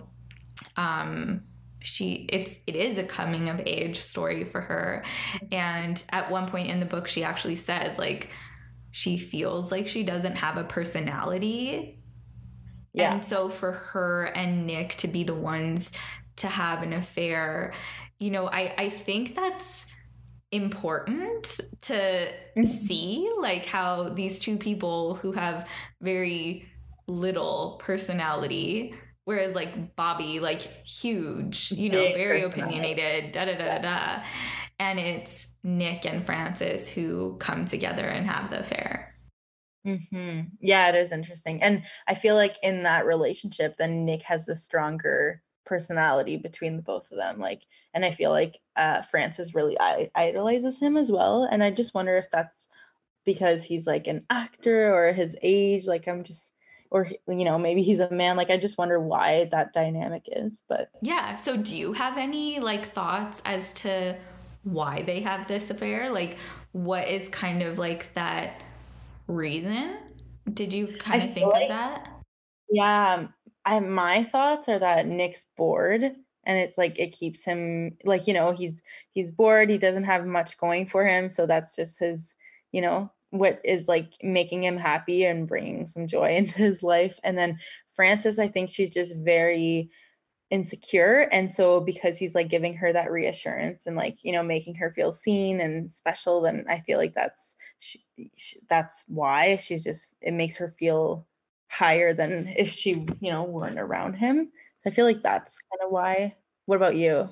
[SPEAKER 1] um she it's it is a coming of age story for her, and at one point in the book she actually says like she feels like she doesn't have a personality.
[SPEAKER 2] Yeah.
[SPEAKER 1] And so for her and Nick to be the ones to have an affair, you know, I, I think that's important to
[SPEAKER 2] Mm-hmm.
[SPEAKER 1] see, like how these two people who have very little personality, whereas like Bobby, like huge, you know,
[SPEAKER 2] Big
[SPEAKER 1] very
[SPEAKER 2] personality.
[SPEAKER 1] opinionated, da da da da da. And it's Nick and Frances who come together and have the affair.
[SPEAKER 2] Hmm. Yeah, it is interesting. And I feel like in that relationship, then Nick has the stronger personality between the both of them. Like, and I feel like uh, Frances really I- idolizes him as well. And I just wonder if that's because he's like an actor or his age. Like, I'm just, or, you know, maybe he's a man. Like, I just wonder why that dynamic is. But
[SPEAKER 1] yeah. So do you have any like thoughts as to why they have this affair? Like, what is kind of like that reason? Did you kind
[SPEAKER 2] I
[SPEAKER 1] of
[SPEAKER 2] feel
[SPEAKER 1] think of
[SPEAKER 2] like,
[SPEAKER 1] that?
[SPEAKER 2] yeah, I my thoughts are that Nick's bored and it's like it keeps him like, you know, he's he's bored, he doesn't have much going for him, so that's just his, you know, what is like making him happy and bringing some joy into his life. And then Frances, I think she's just very insecure, and so because he's like giving her that reassurance and like, you know, making her feel seen and special, then I feel like that's she, she, that's why she's just it makes her feel higher than if she, you know, weren't around him. So I feel like that's kind of why. What about you?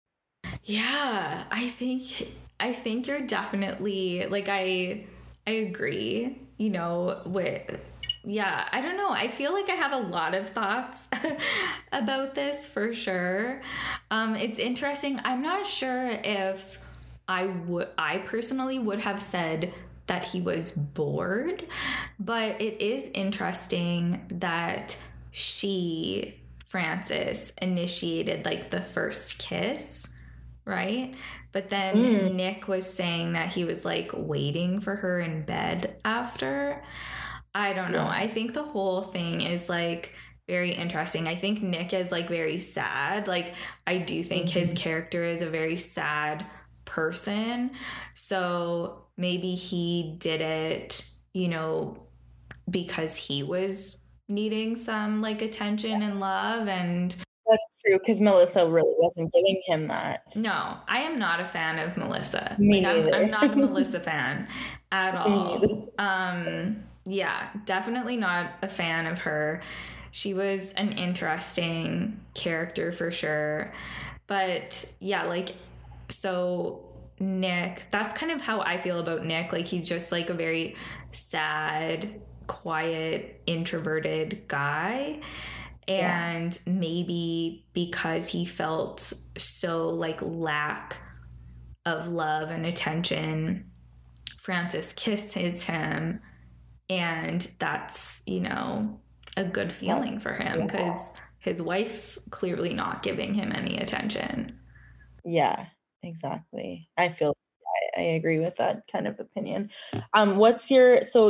[SPEAKER 1] Yeah, I think I think you're definitely like I I agree, you know, with yeah, I don't know. I feel like I have a lot of thoughts about this for sure. Um it's interesting. I'm not sure if I would I personally would have said that he was bored, but it is interesting that she Frances initiated like the first kiss, right? But
[SPEAKER 2] Mm,
[SPEAKER 1] then Nick was saying that he was like waiting for her in bed after. I don't know.
[SPEAKER 2] yeah.
[SPEAKER 1] I think the whole thing is like very interesting. I think Nick is like very sad. Like, I do think his
[SPEAKER 2] Mhm.
[SPEAKER 1] character is a very sad person. So maybe he did it, you know, because he was needing some like attention and love. And
[SPEAKER 2] That's true because Melissa really wasn't giving him that.
[SPEAKER 1] no, I am not a fan of Melissa.
[SPEAKER 2] Me
[SPEAKER 1] Like I'm I'm
[SPEAKER 2] neither.
[SPEAKER 1] not a Melissa fan at
[SPEAKER 2] Me neither.
[SPEAKER 1] all. Um yeah, definitely not a fan of her. She was an interesting character for sure. But yeah, like so Nick, that's kind of how I feel about Nick. Like he's just like a very sad, quiet, introverted guy.
[SPEAKER 2] Yeah.
[SPEAKER 1] And maybe because he felt so like lack of love and attention, Frances kisses him, and that's, you know, a good feeling
[SPEAKER 2] That's
[SPEAKER 1] for him
[SPEAKER 2] yeah.
[SPEAKER 1] because his wife's clearly not giving him any attention.
[SPEAKER 2] Yeah, exactly. I feel I, I agree with that kind of opinion. Um, what's your so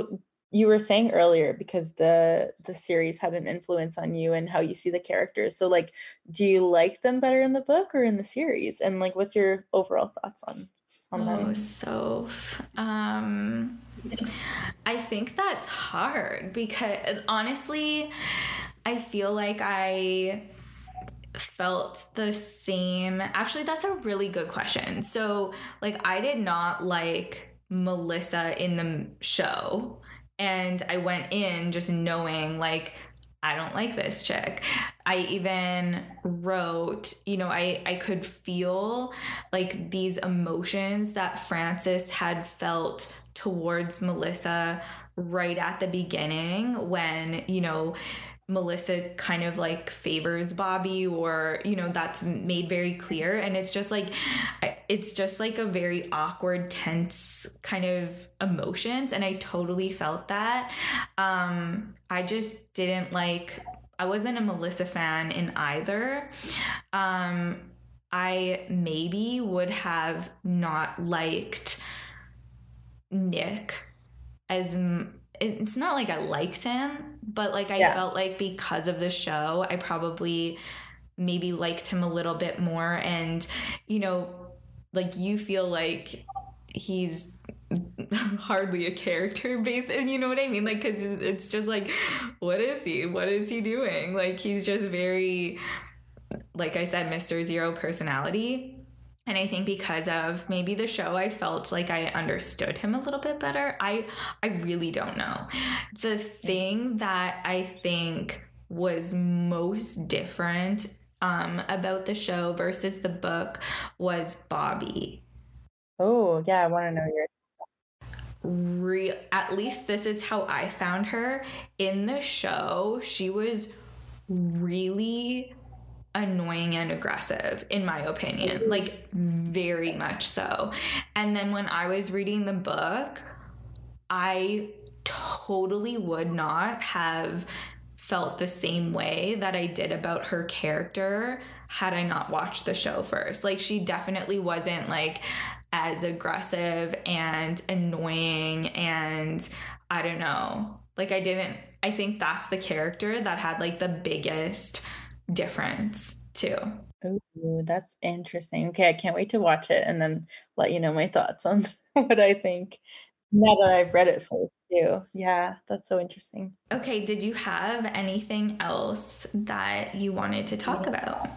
[SPEAKER 2] you were saying earlier because the the series had an influence on you and how you see the characters. So like, do you like them better in the book or in the series? And like, what's your overall thoughts on on
[SPEAKER 1] Oh,
[SPEAKER 2] them?
[SPEAKER 1] so um I think that's hard because honestly, I feel like I felt the same. Actually, that's a really good question. So, like, I did not like Melissa in the show, and I went in just knowing, like, I don't like this chick. I even wrote, you know, I, I could feel like these emotions that Frances had felt towards Melissa right at the beginning when, you know, Melissa kind of like favors Bobby, or, you know, that's made very clear. And it's just like, it's just like a very awkward, tense kind of emotions. And I totally felt that. Um, I just didn't like, I wasn't a Melissa fan in either. Um, I maybe would have not liked Nick as it's not like I liked him, but like I
[SPEAKER 2] Yeah.
[SPEAKER 1] felt like because of the show, I probably maybe liked him a little bit more. And, you know, like you feel like he's hardly a character based, and you know what I mean? Like, cause it's just like, what is he? What is he doing? Like, he's just very, like I said, Mister Zero personality. And I think because of maybe the show, I felt like I understood him a little bit better. I I really don't know. The thing that I think was most different um, about the show versus the book was Bobby.
[SPEAKER 2] Oh, yeah, I want to know your.
[SPEAKER 1] Re- at least this is how I found her. In the show, she was really annoying and aggressive, in my opinion, like very much so. And then when I was reading the book, I totally would not have felt the same way that I did about her character had I not watched the show first. Like, she definitely wasn't like as aggressive and annoying, and I don't know, like I didn't I think that's the character that had like the biggest difference too.
[SPEAKER 2] Oh, that's interesting. Okay, I can't wait to watch it and then let you know my thoughts on what I think now that I've read it first too. Yeah, that's so interesting.
[SPEAKER 1] Okay, did you have anything else that you wanted to talk about?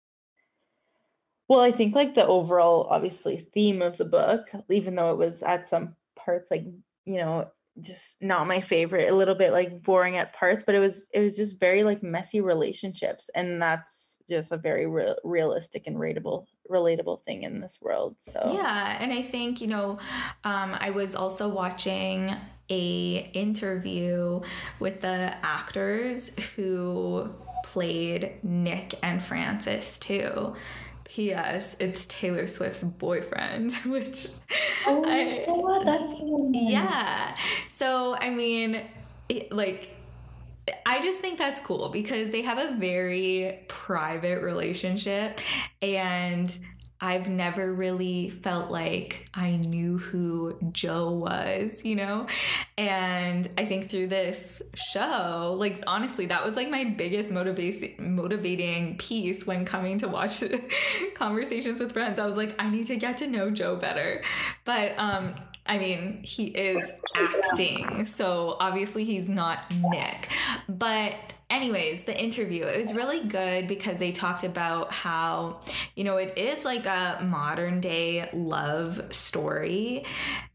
[SPEAKER 2] Well, I think like the overall obviously theme of the book, even though it was at some parts like, you know, just not my favorite, a little bit like boring at parts, but it was it was just very like messy relationships, and that's just a very real, realistic and relatable relatable thing in this world. So
[SPEAKER 1] Yeah, and I think, you know, um, I was also watching a interview with the actors who played Nick and Frances too. P S. It's Taylor Swift's boyfriend, which
[SPEAKER 2] oh,
[SPEAKER 1] I,
[SPEAKER 2] that's so nice.
[SPEAKER 1] yeah. So I mean, it, like. I just think that's cool because they have a very private relationship, and I've never really felt like I knew who Joe was, you know? And I think through this show, like, honestly, that was like my biggest motiva- motivating piece when coming to watch Conversations with Friends. I was like, I need to get to know Joe better. But, um, I mean, he is acting, so obviously he's not Nick. But anyways, the interview, it was really good because they talked about how, you know, it is like a modern day love story.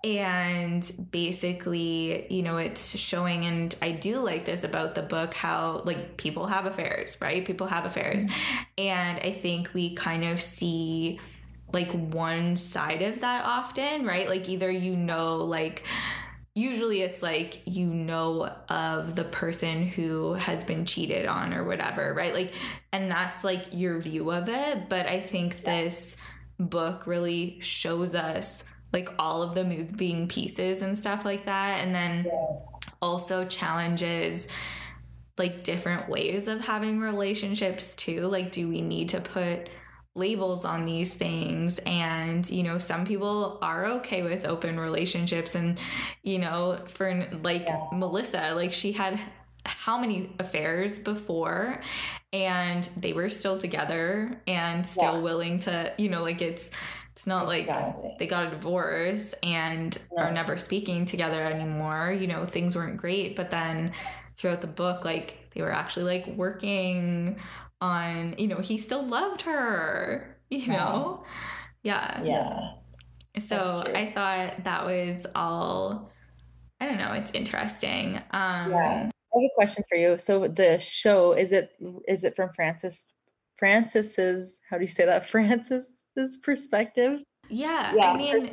[SPEAKER 1] And basically, you know, it's showing, and I do like this about the book, how like people have affairs, right? People have affairs. Mm-hmm. And I think we kind of see like one side of that often, right? Like either, you know, like usually it's like, you know, of the person who has been cheated on or whatever, right? Like, and that's like your view of it. But I think this book really shows us like all of the moving pieces and stuff like that. And then also challenges like different ways of having relationships too. Like, do we need to put labels on these things. And, you know, some people are okay with open relationships. And, you know, for like yeah. Melissa, like she had how many affairs before, and they were still together and still yeah. willing to, you know, like it's, it's not exactly. like they got a divorce and no. are never speaking together anymore. You know, things weren't great, but then throughout the book, like they were actually like working on, you know, he still loved her, you know? Yeah.
[SPEAKER 2] Yeah.
[SPEAKER 1] So I thought that was all, I don't know, it's interesting. Um,
[SPEAKER 2] yeah. I have a question for you. So the show, is it is it from Frances Frances's, how do you say that? Frances's perspective?
[SPEAKER 1] Yeah. yeah. I mean,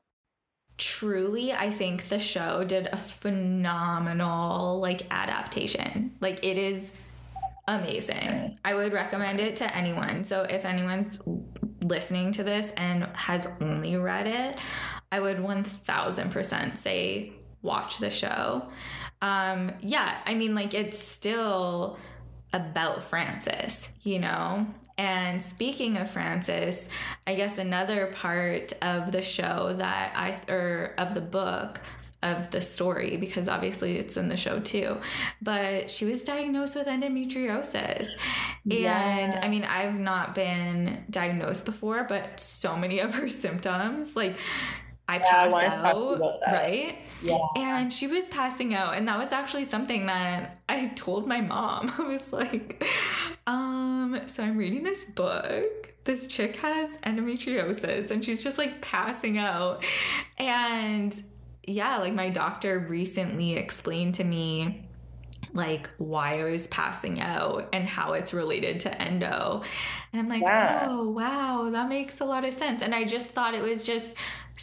[SPEAKER 1] truly, I think the show did a phenomenal like adaptation. Like it is amazing. I would recommend it to anyone. So if anyone's listening to this and has only read it, I would one thousand percent say watch the show. Um, yeah, I mean, like it's still about Frances, you know? And speaking of Frances, I guess another part of the show that I, or of the book, of the story, because obviously it's in the show too, but she was diagnosed with endometriosis. Yeah. And I mean, I've not been diagnosed before, but so many of her symptoms, like I
[SPEAKER 2] yeah,
[SPEAKER 1] pass
[SPEAKER 2] I
[SPEAKER 1] out, right?
[SPEAKER 2] Yeah.
[SPEAKER 1] And she was passing out. And that was actually something that I told my mom. I was like, um, so I'm reading this book. This chick has endometriosis and she's just like passing out. And yeah, like my doctor recently explained to me like why I was passing out and how it's related to endo. And I'm like, yeah. oh, wow, that makes a lot of sense. And I just thought it was just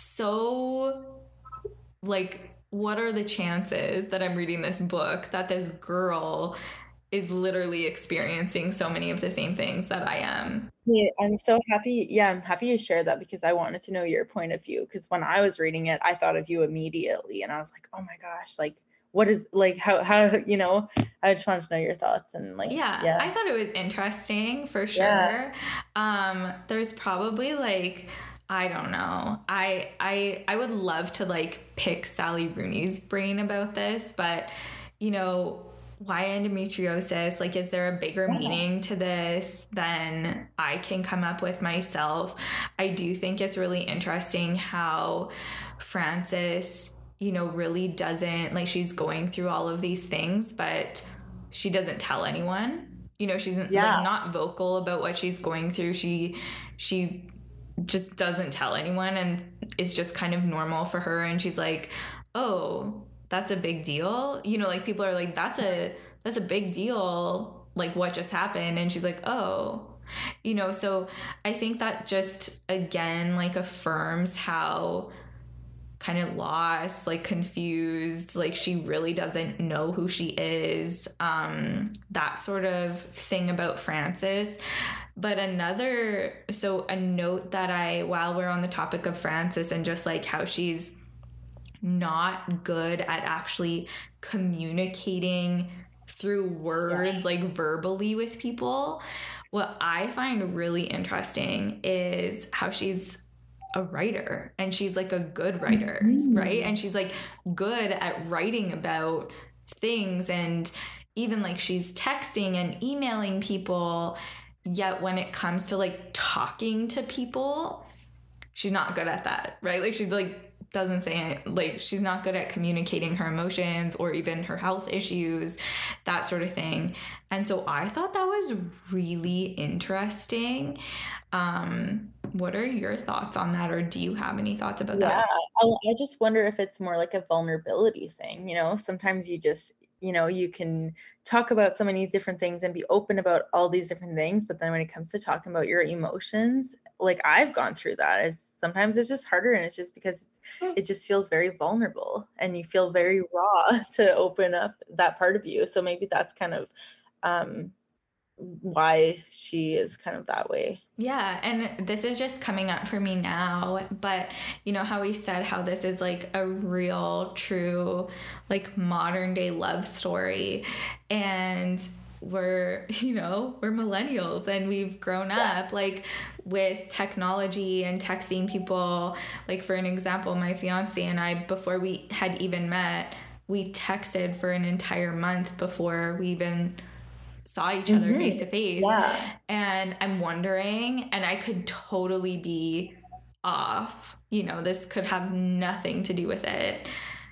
[SPEAKER 1] so like, what are the chances that I'm reading this book that this girl is literally experiencing so many of the same things that I am?
[SPEAKER 2] Yeah, I'm so happy. Yeah, I'm happy you shared that because I wanted to know your point of view. Because when I was reading it, I thought of you immediately, and I was like, oh my gosh, like what is like how how you know? I just wanted to know your thoughts and like
[SPEAKER 1] yeah,
[SPEAKER 2] yeah.
[SPEAKER 1] I thought it was interesting for sure. Yeah. Um, there's probably like I don't know. I I I would love to like pick Sally Rooney's brain about this, but you know. Why endometriosis? Like, is there a bigger yeah. meaning to this than I can come up with myself? I do think it's really interesting how Frances, you know, really doesn't, like, she's going through all of these things, but she doesn't tell anyone. You know, she's yeah. like not vocal about what she's going through. She, she just doesn't tell anyone, and it's just kind of normal for her. And she's like, oh, that's a big deal. You know, like people are like, that's a, that's a big deal. Like what just happened? And she's like, oh, you know, so I think that just, again, like affirms how kind of lost, like confused, like she really doesn't know who she is. Um, that sort of thing about Frances. But another, so a note that I, while we're on the topic of Frances and just like how she's not good at actually communicating through words, yeah. like verbally with people. What I find really interesting is how she's a writer, and she's like a good writer, mm-hmm. right? And she's like good at writing about things, and even like she's texting and emailing people, yet when it comes to like talking to people, she's not good at that, right? Like she's like doesn't say it, like she's not good at communicating her emotions or even her health issues, that sort of thing. And so I thought that was really interesting. Um, what are your thoughts on that, or do you have any thoughts about
[SPEAKER 2] yeah,
[SPEAKER 1] that?
[SPEAKER 2] I, I just wonder if it's more like a vulnerability thing. You know, sometimes you just, you know, you can talk about so many different things and be open about all these different things, but then when it comes to talking about your emotions, like I've gone through that, it's sometimes it's just harder, and it's just because it's, it just feels very vulnerable and you feel very raw to open up that part of you. So maybe that's kind of um why she is kind of that way.
[SPEAKER 1] Yeah, and this is just coming up for me now, but you know how we said how this is like a real, true, like modern day love story, and we're, you know, we're millennials and we've grown up. Yeah. Like with technology and texting people, like for an example, my fiance and I, before we had even met, we texted for an entire month before we even saw each other
[SPEAKER 2] Mhm.
[SPEAKER 1] face to face.
[SPEAKER 2] Yeah.
[SPEAKER 1] And I'm wondering, and I could totally be off, you know, this could have nothing to do with it.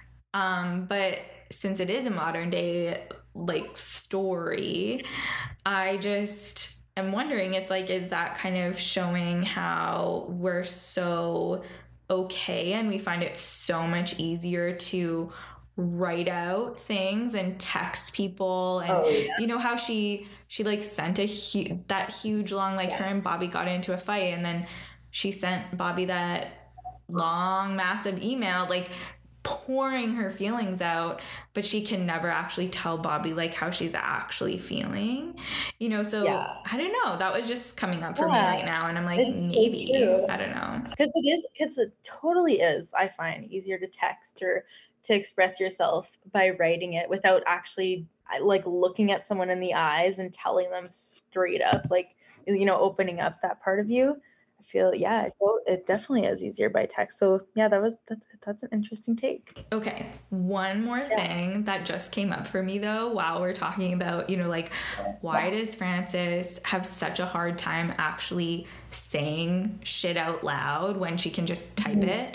[SPEAKER 1] Um, but since it is a modern day like story, I just am wondering, it's like, is that kind of showing how we're so okay and we find it so much easier to write out things and text people, and
[SPEAKER 2] Oh, yeah.
[SPEAKER 1] you know how she she like sent a huge that huge long, like
[SPEAKER 2] Yeah.
[SPEAKER 1] her and Bobby got into a fight, and then she sent Bobby that long massive email like pouring her feelings out, but she can never actually tell Bobby like how she's actually feeling, you know. So
[SPEAKER 2] Yeah.
[SPEAKER 1] I don't know, that was just coming up for me
[SPEAKER 2] Yeah.
[SPEAKER 1] right now, and I'm like,
[SPEAKER 2] It's so
[SPEAKER 1] maybe
[SPEAKER 2] true.
[SPEAKER 1] I don't know.
[SPEAKER 2] Because it is, because it totally is, I find, easier to text or to express yourself by writing it without actually like looking at someone in the eyes and telling them straight up, like, you know, opening up that part of you. I feel, yeah, it, it definitely is easier by text. So yeah, that was that's that's an interesting take.
[SPEAKER 1] Okay, one more
[SPEAKER 2] Yeah.
[SPEAKER 1] thing that just came up for me though while we're talking about, you know, like, why does Frances have such a hard time actually saying shit out loud when she can just type
[SPEAKER 2] Mhm.
[SPEAKER 1] it?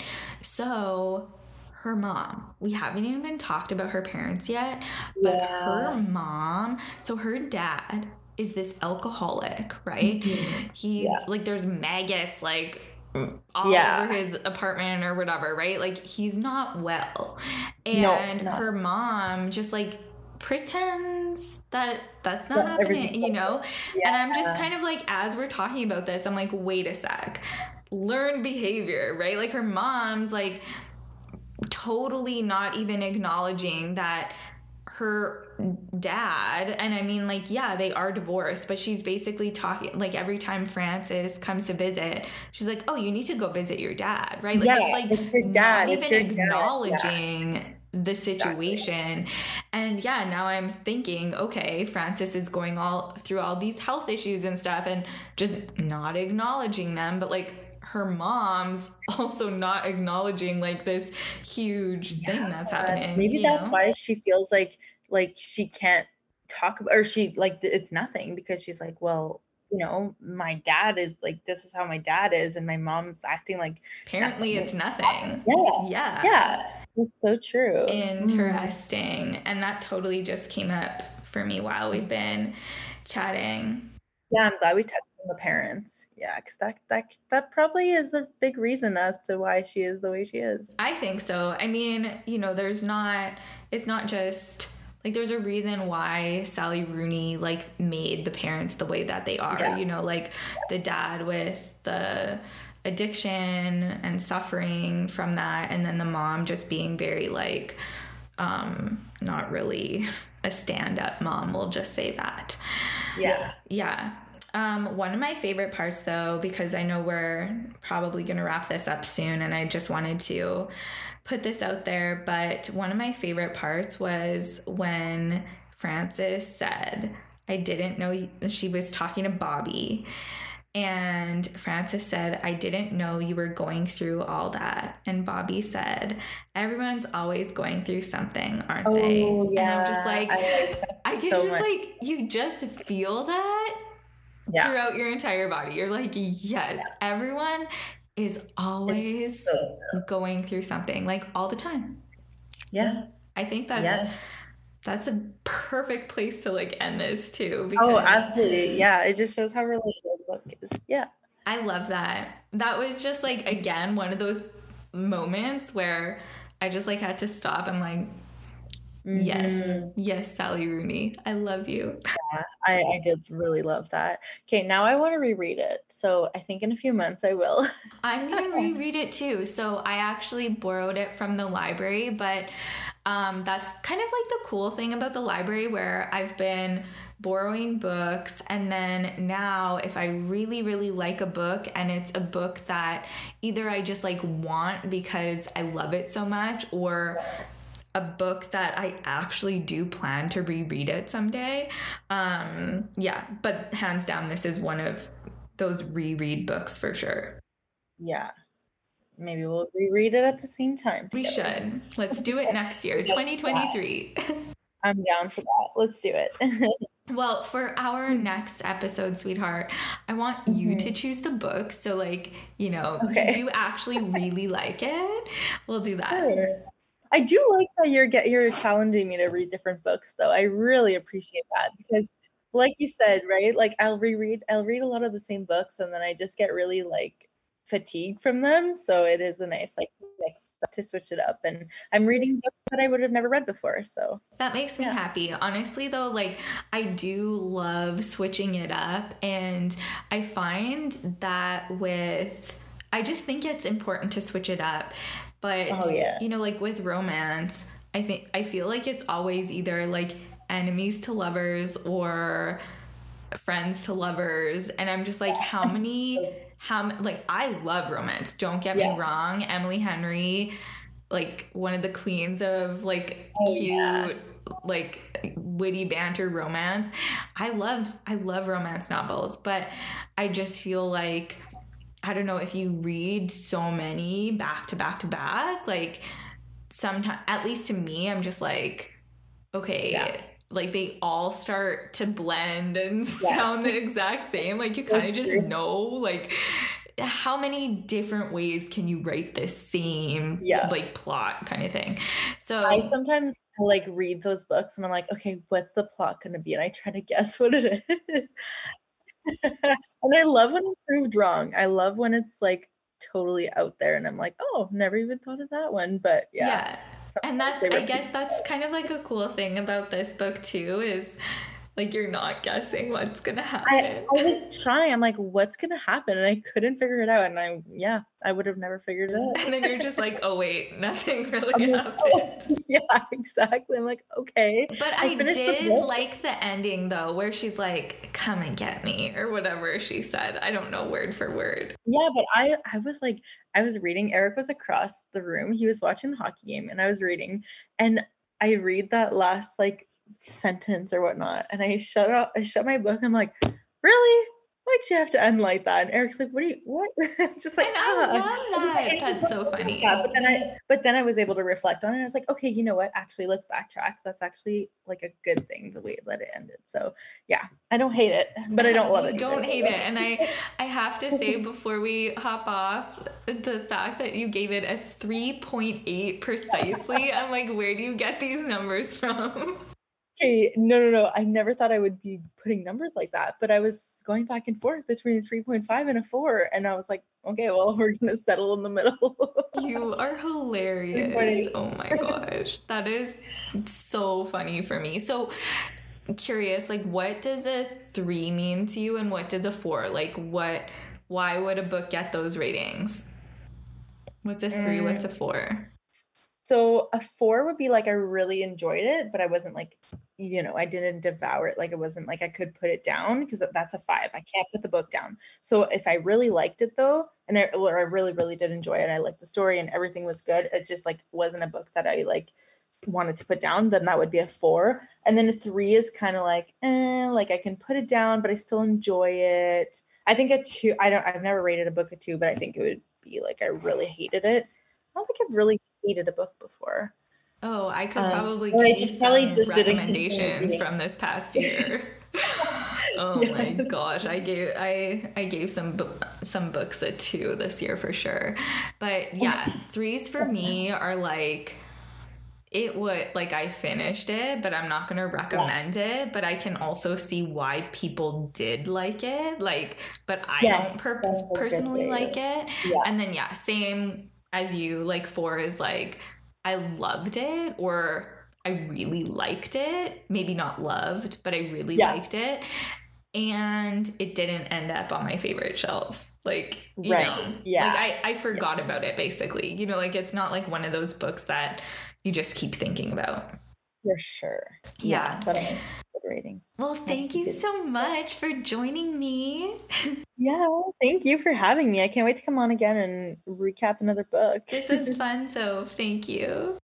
[SPEAKER 1] So her mom, we haven't even talked about her parents yet, but
[SPEAKER 2] Yeah.
[SPEAKER 1] her mom, so her dad is this alcoholic, right?
[SPEAKER 2] Mhm.
[SPEAKER 1] He's
[SPEAKER 2] Yeah.
[SPEAKER 1] like, there's maggots like all
[SPEAKER 2] Yeah.
[SPEAKER 1] over his apartment or whatever, right? Like, he's not well.
[SPEAKER 2] No,
[SPEAKER 1] And
[SPEAKER 2] no.
[SPEAKER 1] her mom just like pretends that that's not
[SPEAKER 2] Yeah,
[SPEAKER 1] happening,
[SPEAKER 2] everything's
[SPEAKER 1] you know?
[SPEAKER 2] Yeah.
[SPEAKER 1] And I'm just kind of like, as we're talking about this, I'm like, wait a sec, learn behavior, right? Like, her mom's like totally not even acknowledging that her dad, and I mean, like, yeah, they are divorced, but she's basically talking, like, every time Frances comes to visit, she's like, oh, you need to go visit your dad, right? Like,
[SPEAKER 2] Yeah,
[SPEAKER 1] it's like
[SPEAKER 2] it's your dad,
[SPEAKER 1] not
[SPEAKER 2] it's
[SPEAKER 1] even
[SPEAKER 2] your dad, yeah.
[SPEAKER 1] acknowledging the situation. And yeah, now I'm thinking, okay, Frances is going all through all these health issues and stuff and just not acknowledging them, but like her mom's also not acknowledging like this huge thing that's happening.
[SPEAKER 2] Maybe
[SPEAKER 1] you
[SPEAKER 2] that's
[SPEAKER 1] know?
[SPEAKER 2] why she feels like like she can't talk about, or she like it's nothing, because she's like, well, you know, my dad is like, this is how my dad is, and my mom's acting like
[SPEAKER 1] Apparently
[SPEAKER 2] nothing
[SPEAKER 1] it's
[SPEAKER 2] is
[SPEAKER 1] nothing.
[SPEAKER 2] happening. Yeah.
[SPEAKER 1] Yeah.
[SPEAKER 2] Yeah. It's so true.
[SPEAKER 1] Interesting. Mm. And that totally just came up for me while we've been chatting.
[SPEAKER 2] Yeah, I'm glad we touched on the parents. Yeah, because that, that that probably is a big reason as to why she is the way she is.
[SPEAKER 1] I think so. I mean, you know, there's not, it's not just, like, there's a reason why Sally Rooney, like, made the parents the way that they are.
[SPEAKER 2] Yeah.
[SPEAKER 1] You know, like, the dad with the addiction and suffering from that, and then the mom just being very, like, um, not really a stand-up mom, we'll just say that.
[SPEAKER 2] Yeah.
[SPEAKER 1] Yeah. Um, one of my favorite parts, though, because I know we're probably going to wrap this up soon, and I just wanted to put this out there, but one of my favorite parts was when Frances said, I didn't know, she was talking to Bobby, and Frances said, I didn't know you were going through all that. And Bobby said, everyone's always going through something, aren't
[SPEAKER 2] Oh,
[SPEAKER 1] they?
[SPEAKER 2] yeah.
[SPEAKER 1] And I'm just like,
[SPEAKER 2] I, like
[SPEAKER 1] I can
[SPEAKER 2] so
[SPEAKER 1] just
[SPEAKER 2] much.
[SPEAKER 1] like, you just feel that
[SPEAKER 2] Yeah.
[SPEAKER 1] throughout your entire body. You're like, yes,
[SPEAKER 2] Yeah.
[SPEAKER 1] everyone is always
[SPEAKER 2] so
[SPEAKER 1] going through something, like, all the time.
[SPEAKER 2] Yeah.
[SPEAKER 1] I think that's
[SPEAKER 2] Yes.
[SPEAKER 1] that's a perfect place to like end this too. Because
[SPEAKER 2] Oh, absolutely. Yeah. It just shows how relatable the book is. Yeah.
[SPEAKER 1] I love that. That was just like, again, one of those moments where I just like had to stop. I'm like, yes,
[SPEAKER 2] Mhm.
[SPEAKER 1] yes, Sally Rooney, I love you.
[SPEAKER 2] Yeah, I, I did really love that. Okay, now I want to reread it. So I think in a few months I will.
[SPEAKER 1] I'm going to reread it too. So I actually borrowed it from the library, but um, that's kind of like the cool thing about the library, where I've been borrowing books, and then now if I really, really like a book and it's a book that either I just like want because I love it so much, or a book that I actually do plan to reread it someday. Um, yeah, but hands down, this is one of those reread books for sure.
[SPEAKER 2] Yeah. Maybe we'll reread it at the same time.
[SPEAKER 1] We should. Let's do it next year, twenty twenty-three.
[SPEAKER 2] I'm down for that. Let's do it.
[SPEAKER 1] Well, for our next episode, sweetheart, I want you
[SPEAKER 2] Mhm.
[SPEAKER 1] to choose the book. So, like, you know,
[SPEAKER 2] Okay.
[SPEAKER 1] you do actually really like it. We'll do that.
[SPEAKER 2] Sure. I do like that you're get you're challenging me to read different books, though. I really appreciate that because, like you said, right? Like I'll reread, I'll read a lot of the same books, and then I just get really like fatigued from them. So it is a nice like mix to switch it up. And I'm reading books that I would have never read before. So
[SPEAKER 1] that makes me
[SPEAKER 2] yeah.
[SPEAKER 1] happy. Honestly, though, like I do love switching it up, and I find that with I just think it's important to switch it up. But
[SPEAKER 2] oh, yeah.
[SPEAKER 1] you know, like with romance, I think I feel like it's always either like enemies to lovers or friends to lovers, and I'm just like, how many how like I love romance, don't get
[SPEAKER 2] yeah.
[SPEAKER 1] me wrong. Emily Henry, like one of the queens of like
[SPEAKER 2] oh,
[SPEAKER 1] cute
[SPEAKER 2] yeah.
[SPEAKER 1] like witty banter romance. I love I love romance novels, but I just feel like I don't know, if you read so many back to back to back, like sometimes, at least to me, I'm just like, okay, yeah. like they all start to blend and yeah. sound the exact same. Like you kind of just know, like, how many different ways can you write this same yeah. like plot kind of thing? So
[SPEAKER 2] I sometimes like read those books and I'm like, okay, what's the plot going to be? And I try to guess what it is. And I love when it's proved wrong. I love when it's like totally out there and I'm like, oh, never even thought of that one. But yeah.
[SPEAKER 1] Yeah. And that's, I guess that's kind of like a cool thing about this book too, is like you're not guessing what's gonna happen.
[SPEAKER 2] I, I was trying. I'm like, what's gonna happen? And I couldn't figure it out. And I, yeah, I would have never figured it out.
[SPEAKER 1] And then you're just like, oh wait, nothing really like, happened.
[SPEAKER 2] Oh, yeah, exactly. I'm like, okay.
[SPEAKER 1] But I, I did like the ending though, where she's like, "Come and get me," or whatever she said. I don't know word for word.
[SPEAKER 2] Yeah, but I, I was like, I was reading. Eric was across the room. He was watching the hockey game, and I was reading, and I read that last like sentence or whatnot, and I shut up I shut my book. I'm like, really? Why'd you have to end like that? And Eric's like, what do you what? Just like,
[SPEAKER 1] and I ah. love that. That's so funny.
[SPEAKER 2] Yeah, but then I but then I was able to reflect on it. I was like, okay, you know what? Actually, let's backtrack. That's actually like a good thing, the way that it ended. So yeah, I don't hate it, but I don't love it.
[SPEAKER 1] Don't hate it. And I I have to say before we hop off, the fact that you gave it a three point eight precisely, I'm like, where do you get these numbers from?
[SPEAKER 2] Okay, no, no, no. I never thought I would be putting numbers like that, but I was going back and forth between a three point five and a four, and I was like, okay, well, we're going to settle in the middle.
[SPEAKER 1] You are hilarious. Oh my gosh. That is so funny for me. So curious, like, what does a three mean to you, and what does a four? Like, what, why would a book get those ratings? What's a three? Mm. What's a four?
[SPEAKER 2] So a four would be like, I really enjoyed it, but I wasn't like, you know, I didn't devour it. Like it wasn't like I could put it down, because that's a five. I can't put the book down. So if I really liked it though, and I, or I really, really did enjoy it, I liked the story and everything was good, it just like wasn't a book that I like wanted to put down, then that would be a four. And then a three is kind of like, eh, like I can put it down, but I still enjoy it. I think a two, I don't, I've never rated a book a two, but I think it would be like, I really hated it. I don't think I've really hated a book before.
[SPEAKER 1] Oh, I could
[SPEAKER 2] um,
[SPEAKER 1] probably give you some
[SPEAKER 2] just
[SPEAKER 1] recommendations from this past year. Oh yes. My gosh, I gave I I gave some bu- some books a two this year for sure. But yeah, threes for me are like, it would, like, I finished it, but I'm not gonna recommend yeah. it, but I can also see why people did like it, like, but I yes, don't per- personally like it. Yeah. And then yeah, same as you, like four is like, I loved it, or I really liked it. Maybe not loved, but I really yeah. liked it. And it didn't end up on my favorite shelf. Like, you right. know, yeah. like I, I forgot yeah. about it basically. You know, like it's not like one of those books that you just keep thinking about.
[SPEAKER 2] For sure.
[SPEAKER 1] Yeah.
[SPEAKER 2] But I'm rating.
[SPEAKER 1] Well, thank you so much for joining me.
[SPEAKER 2] Yeah, thank you for having me. I can't wait to come on again and recap another book.
[SPEAKER 1] This was fun, so thank you.